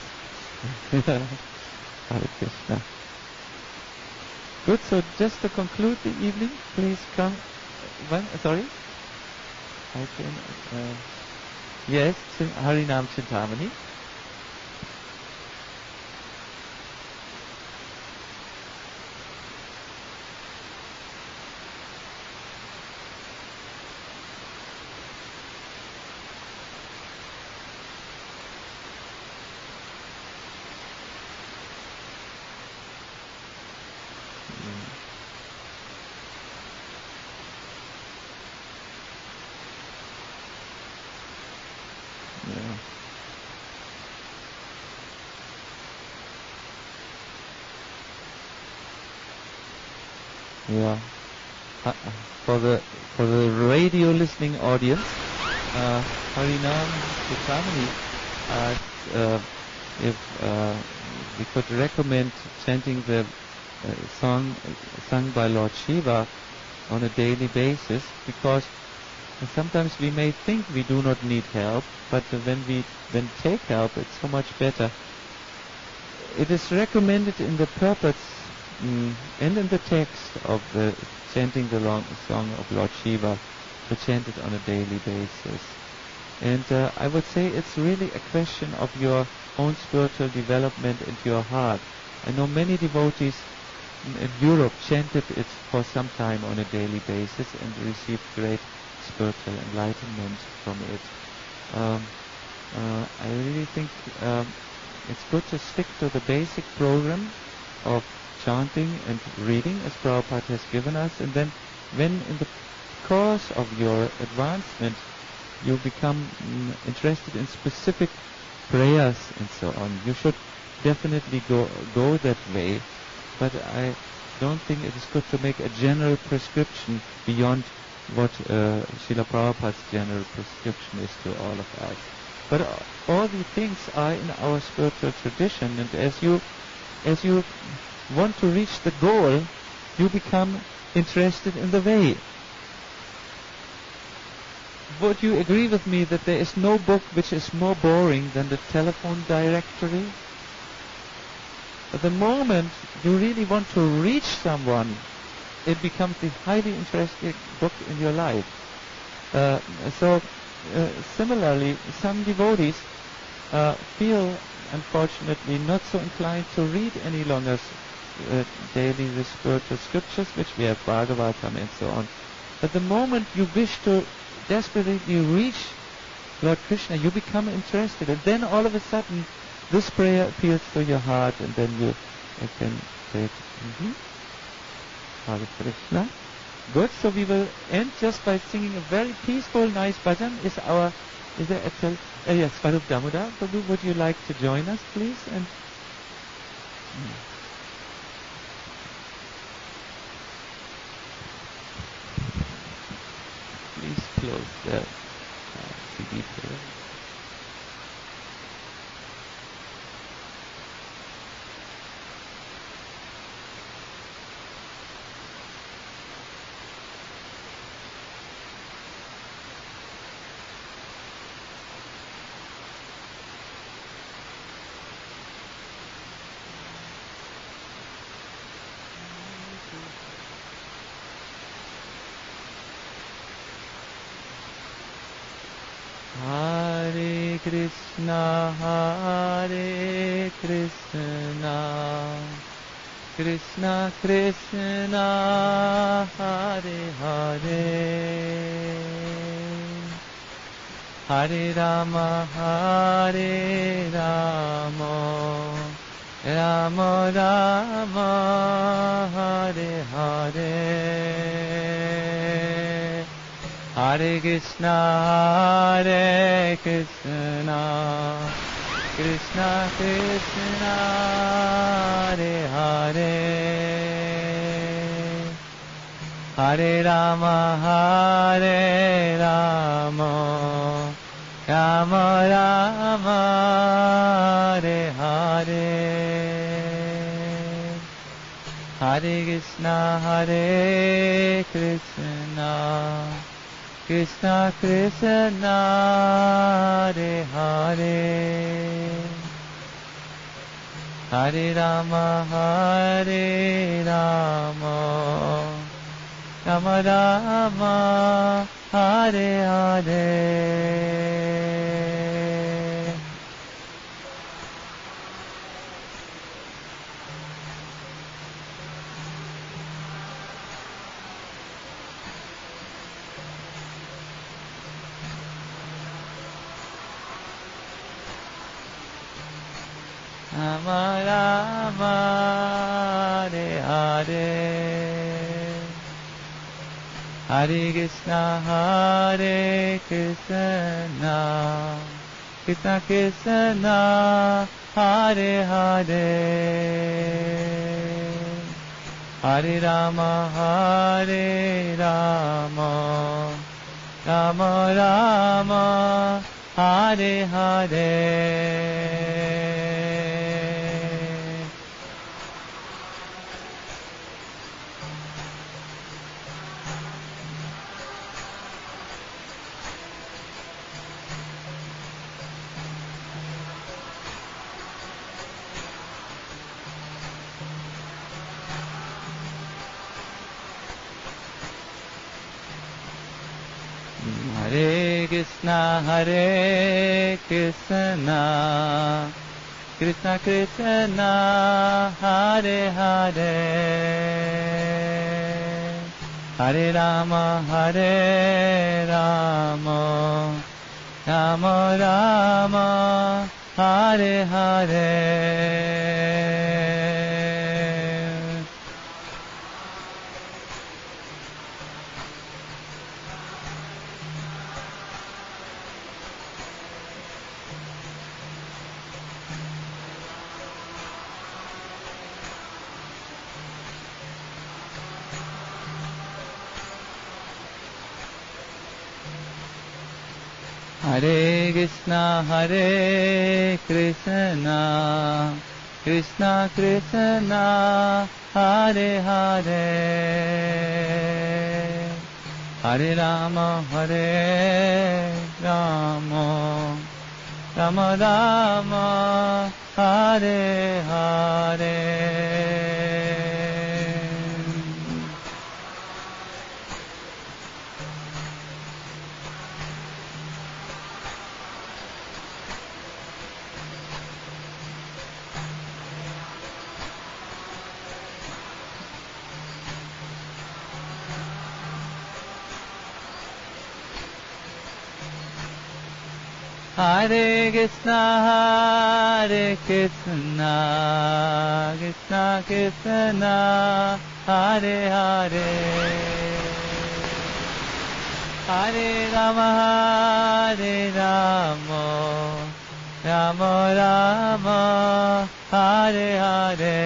Hare Krishna. Good, so just to conclude the evening, please come. Sorry? I can, yes, Harinam Chintamani. Yeah. For the radio listening audience, Harinam Chintamani asked if we could recommend chanting the song sung by Lord Shiva on a daily basis, because sometimes we may think we do not need help, but when we then take help, it's so much better. It is recommended in the purports and in the text of the chanting the song of Lord Shiva to chant it on a daily basis. And I would say it's really a question of your own spiritual development and your heart. I know many devotees in Europe chanted it for some time on a daily basis and received great spiritual enlightenment from it. I really think it's good to stick to the basic program of chanting and reading as Prabhupada has given us, and then when in the course of your advancement you become interested in specific prayers and so on, you should definitely go that way, but I don't think it is good to make a general prescription beyond what Srila Prabhupada's general prescription is to all of us. But all these things are in our spiritual tradition, and as you want to reach the goal, you become interested in the way. Would you agree with me that there is no book which is more boring than the telephone directory? At the moment you really want to reach someone, it becomes the highly interesting book in your life. Similarly, some devotees feel, unfortunately, not so inclined to read any longer daily the spiritual scriptures, which we have Bhagavatam and so on. But the moment you wish to desperately reach Lord Krishna, you become interested, and then all of a sudden this prayer appeals to your heart, and then you can say it. Hare Krishna. Good, so we will end just by singing a very peaceful, nice bhajan. Is there a yes, Swarup Damodar, Prabhu, would you like to join us, please? And please close the CD player. Hare Krishna, Hare Krishna, Krishna Krishna, Hare Hare, Hare Rama, Hare Rama, Rama Rama, Hare Hare, Hare Krishna, Hare Krishna, Krishna Krishna, Hare Hare, Hare Rama, Hare Rama, Rama Rama, Hare Hare, Hare Krishna, Hare Krishna, Krishna Krishna, Hare Hare, Hare Rama, Hare Rama, Rama Rama, Hare Hare. Rama Rama, Hare Hare, Hare Krishna, Hare Krishna, Krishna Krishna, Hare Hare, Hare Rama, Hare Rama, Rama Rama, Hare Hare. Hare Krishna, Hare Krishna, Krishna Krishna, Hare Hare, Hare Rama, Hare Rama, Rama Rama, Hare Hare. Hare Krishna, Hare Krishna, Krishna Krishna, Hare Hare, Hare Rama, Hare Rama, Rama Rama, Hare Hare. Hare Krishna, Hare Krishna, Krishna Krishna, Hare Hare, Hare Rama, Hare Rama, Rama Rama, Hare Hare,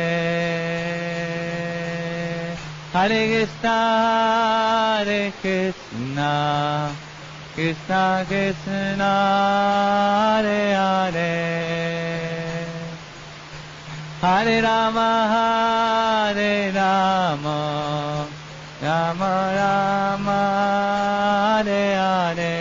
Hare Krishna, Hare Krishna, Krishna Krishna, Hare Hare, Hare Rama, Hare Rama, Rama Rama, Hare Hare,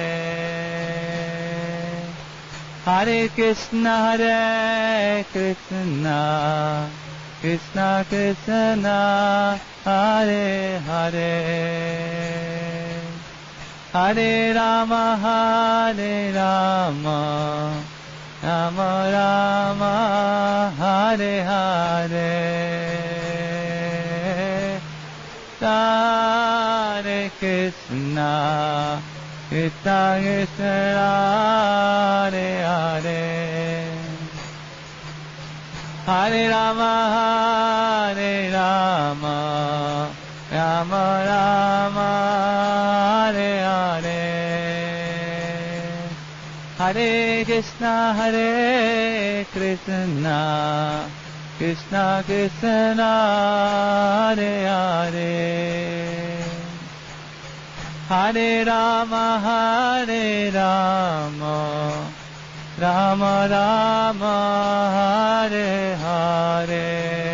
Hare Krishna, Hare Krishna, Krishna Krishna, Hare Hare, Hare Rama, Rama Rama, Hare Hare, Hare Krishna, Krishna Krishna, Hare Hare, Hare Rama, Rama Rama, Hare Hare, Hare Krishna, Krishna Krishna, Hare Hare, Hare Rama, Rama Rama, Hare Hare.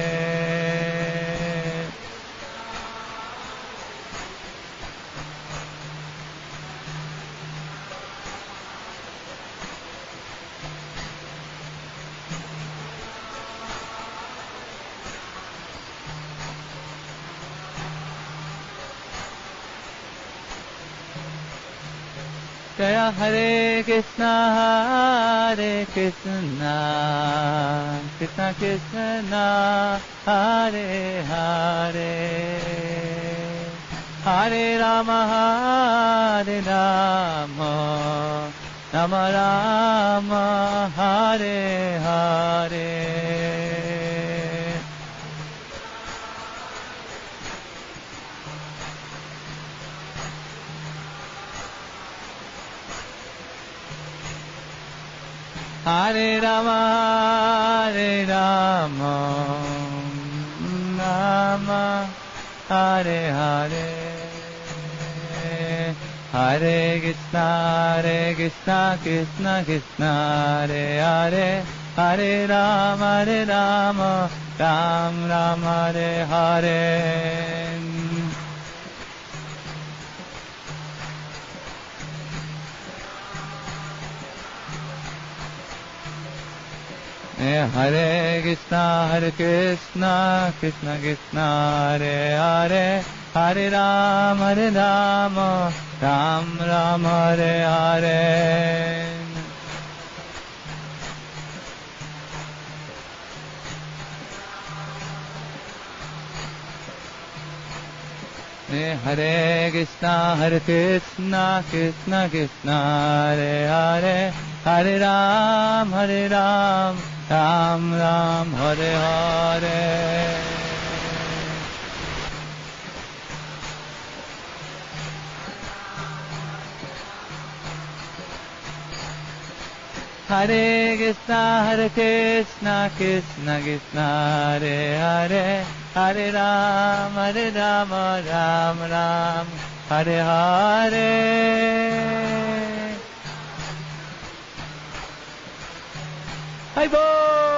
Jaya Hare Krishna, Krishna Krishna, Hare Hare, Hare Rama, Rama Rama, Hare Hare. Hare Rama, Rama, Hare Hare, Hare Krishna, Krishna Krishna, Hare Hare, Hare Rama, Rama Rama, Hare Hare. Hare Krishna, Krishna Krishna, Hare Hare, Hare Rama, Rama Rama, Hare Hare. Hare Krishna, Krishna Krishna, Hare Hare, Hare Rama, Ram, Hare Hare. Hare Krishna, Krishna Hare Hare, Hare Rama, Ram, Hare Hare. Hai Bo!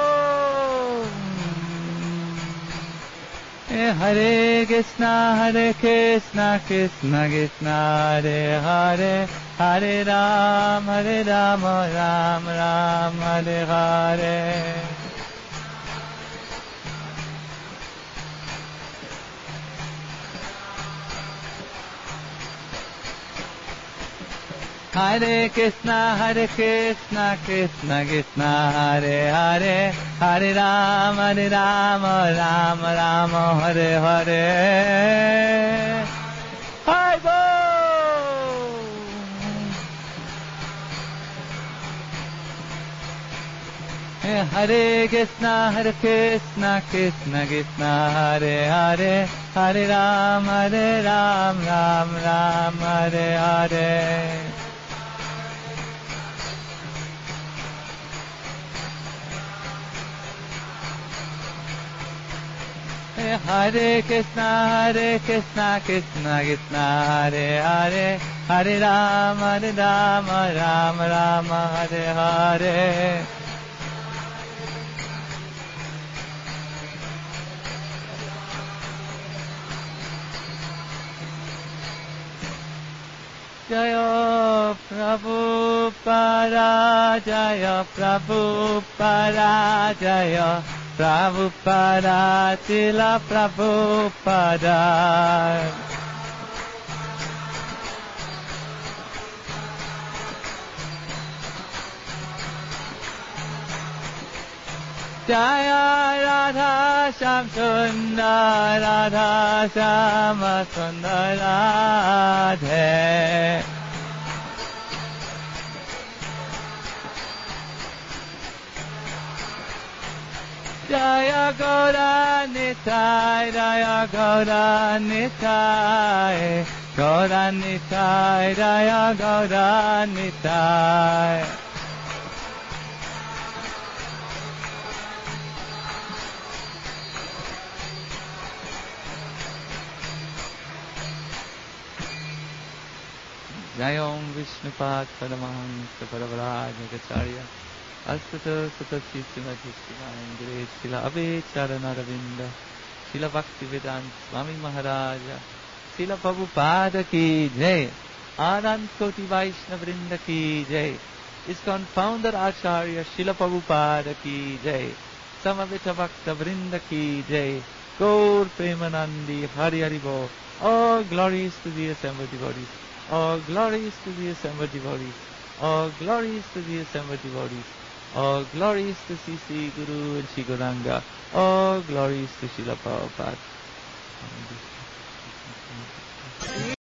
Hare Krishna, Krishna Hare Hare, Hare Rama, Ram, Hare Hare. Hare Krishna, Krishna Hare Hare, Hare Rama, Ram, Hare Hare. Hai Bo! Hare Krishna, Krishna Hare Hare, Hare Rama, Ram, Hare Hare. Hare Krishna, Krishna Hare Hare, Hare Rama, Ram, Hare Hare. Jaya Prabhupada, Jaya Prabhupada, Jaya Prabhupada, Srila Prabhupada. Jaya Radha Sham Sundar Radha Shama Sundar Radhe. Jaya Gaura Nitai, Jaya Gaura Nitai, Gaura Nitai, Jaya Gaura Nitai. Jayom Vishnupad Paramahansa Paravarajagacharya Astata Satasi Srimati Srimangre Srila Abhecharana Ravinda Srila Bhaktivedanta Swami Maharaja Srila Prabhupada Ki Jai Anand Koti Vaishnava Vrinda Ki Jai ISKCON Founder Acharya Srila Prabhupada Ki Jai Samaveta Bhakta Vrinda Ki Jai Gaur Premanandi Hari Hari Bo. All glories to the assembled devotees. All glories to the assembled devotees. All glories to the assembled devotees. All glories to Sri Guru and Sri Gauranga. All glories to Srila Prabhupada.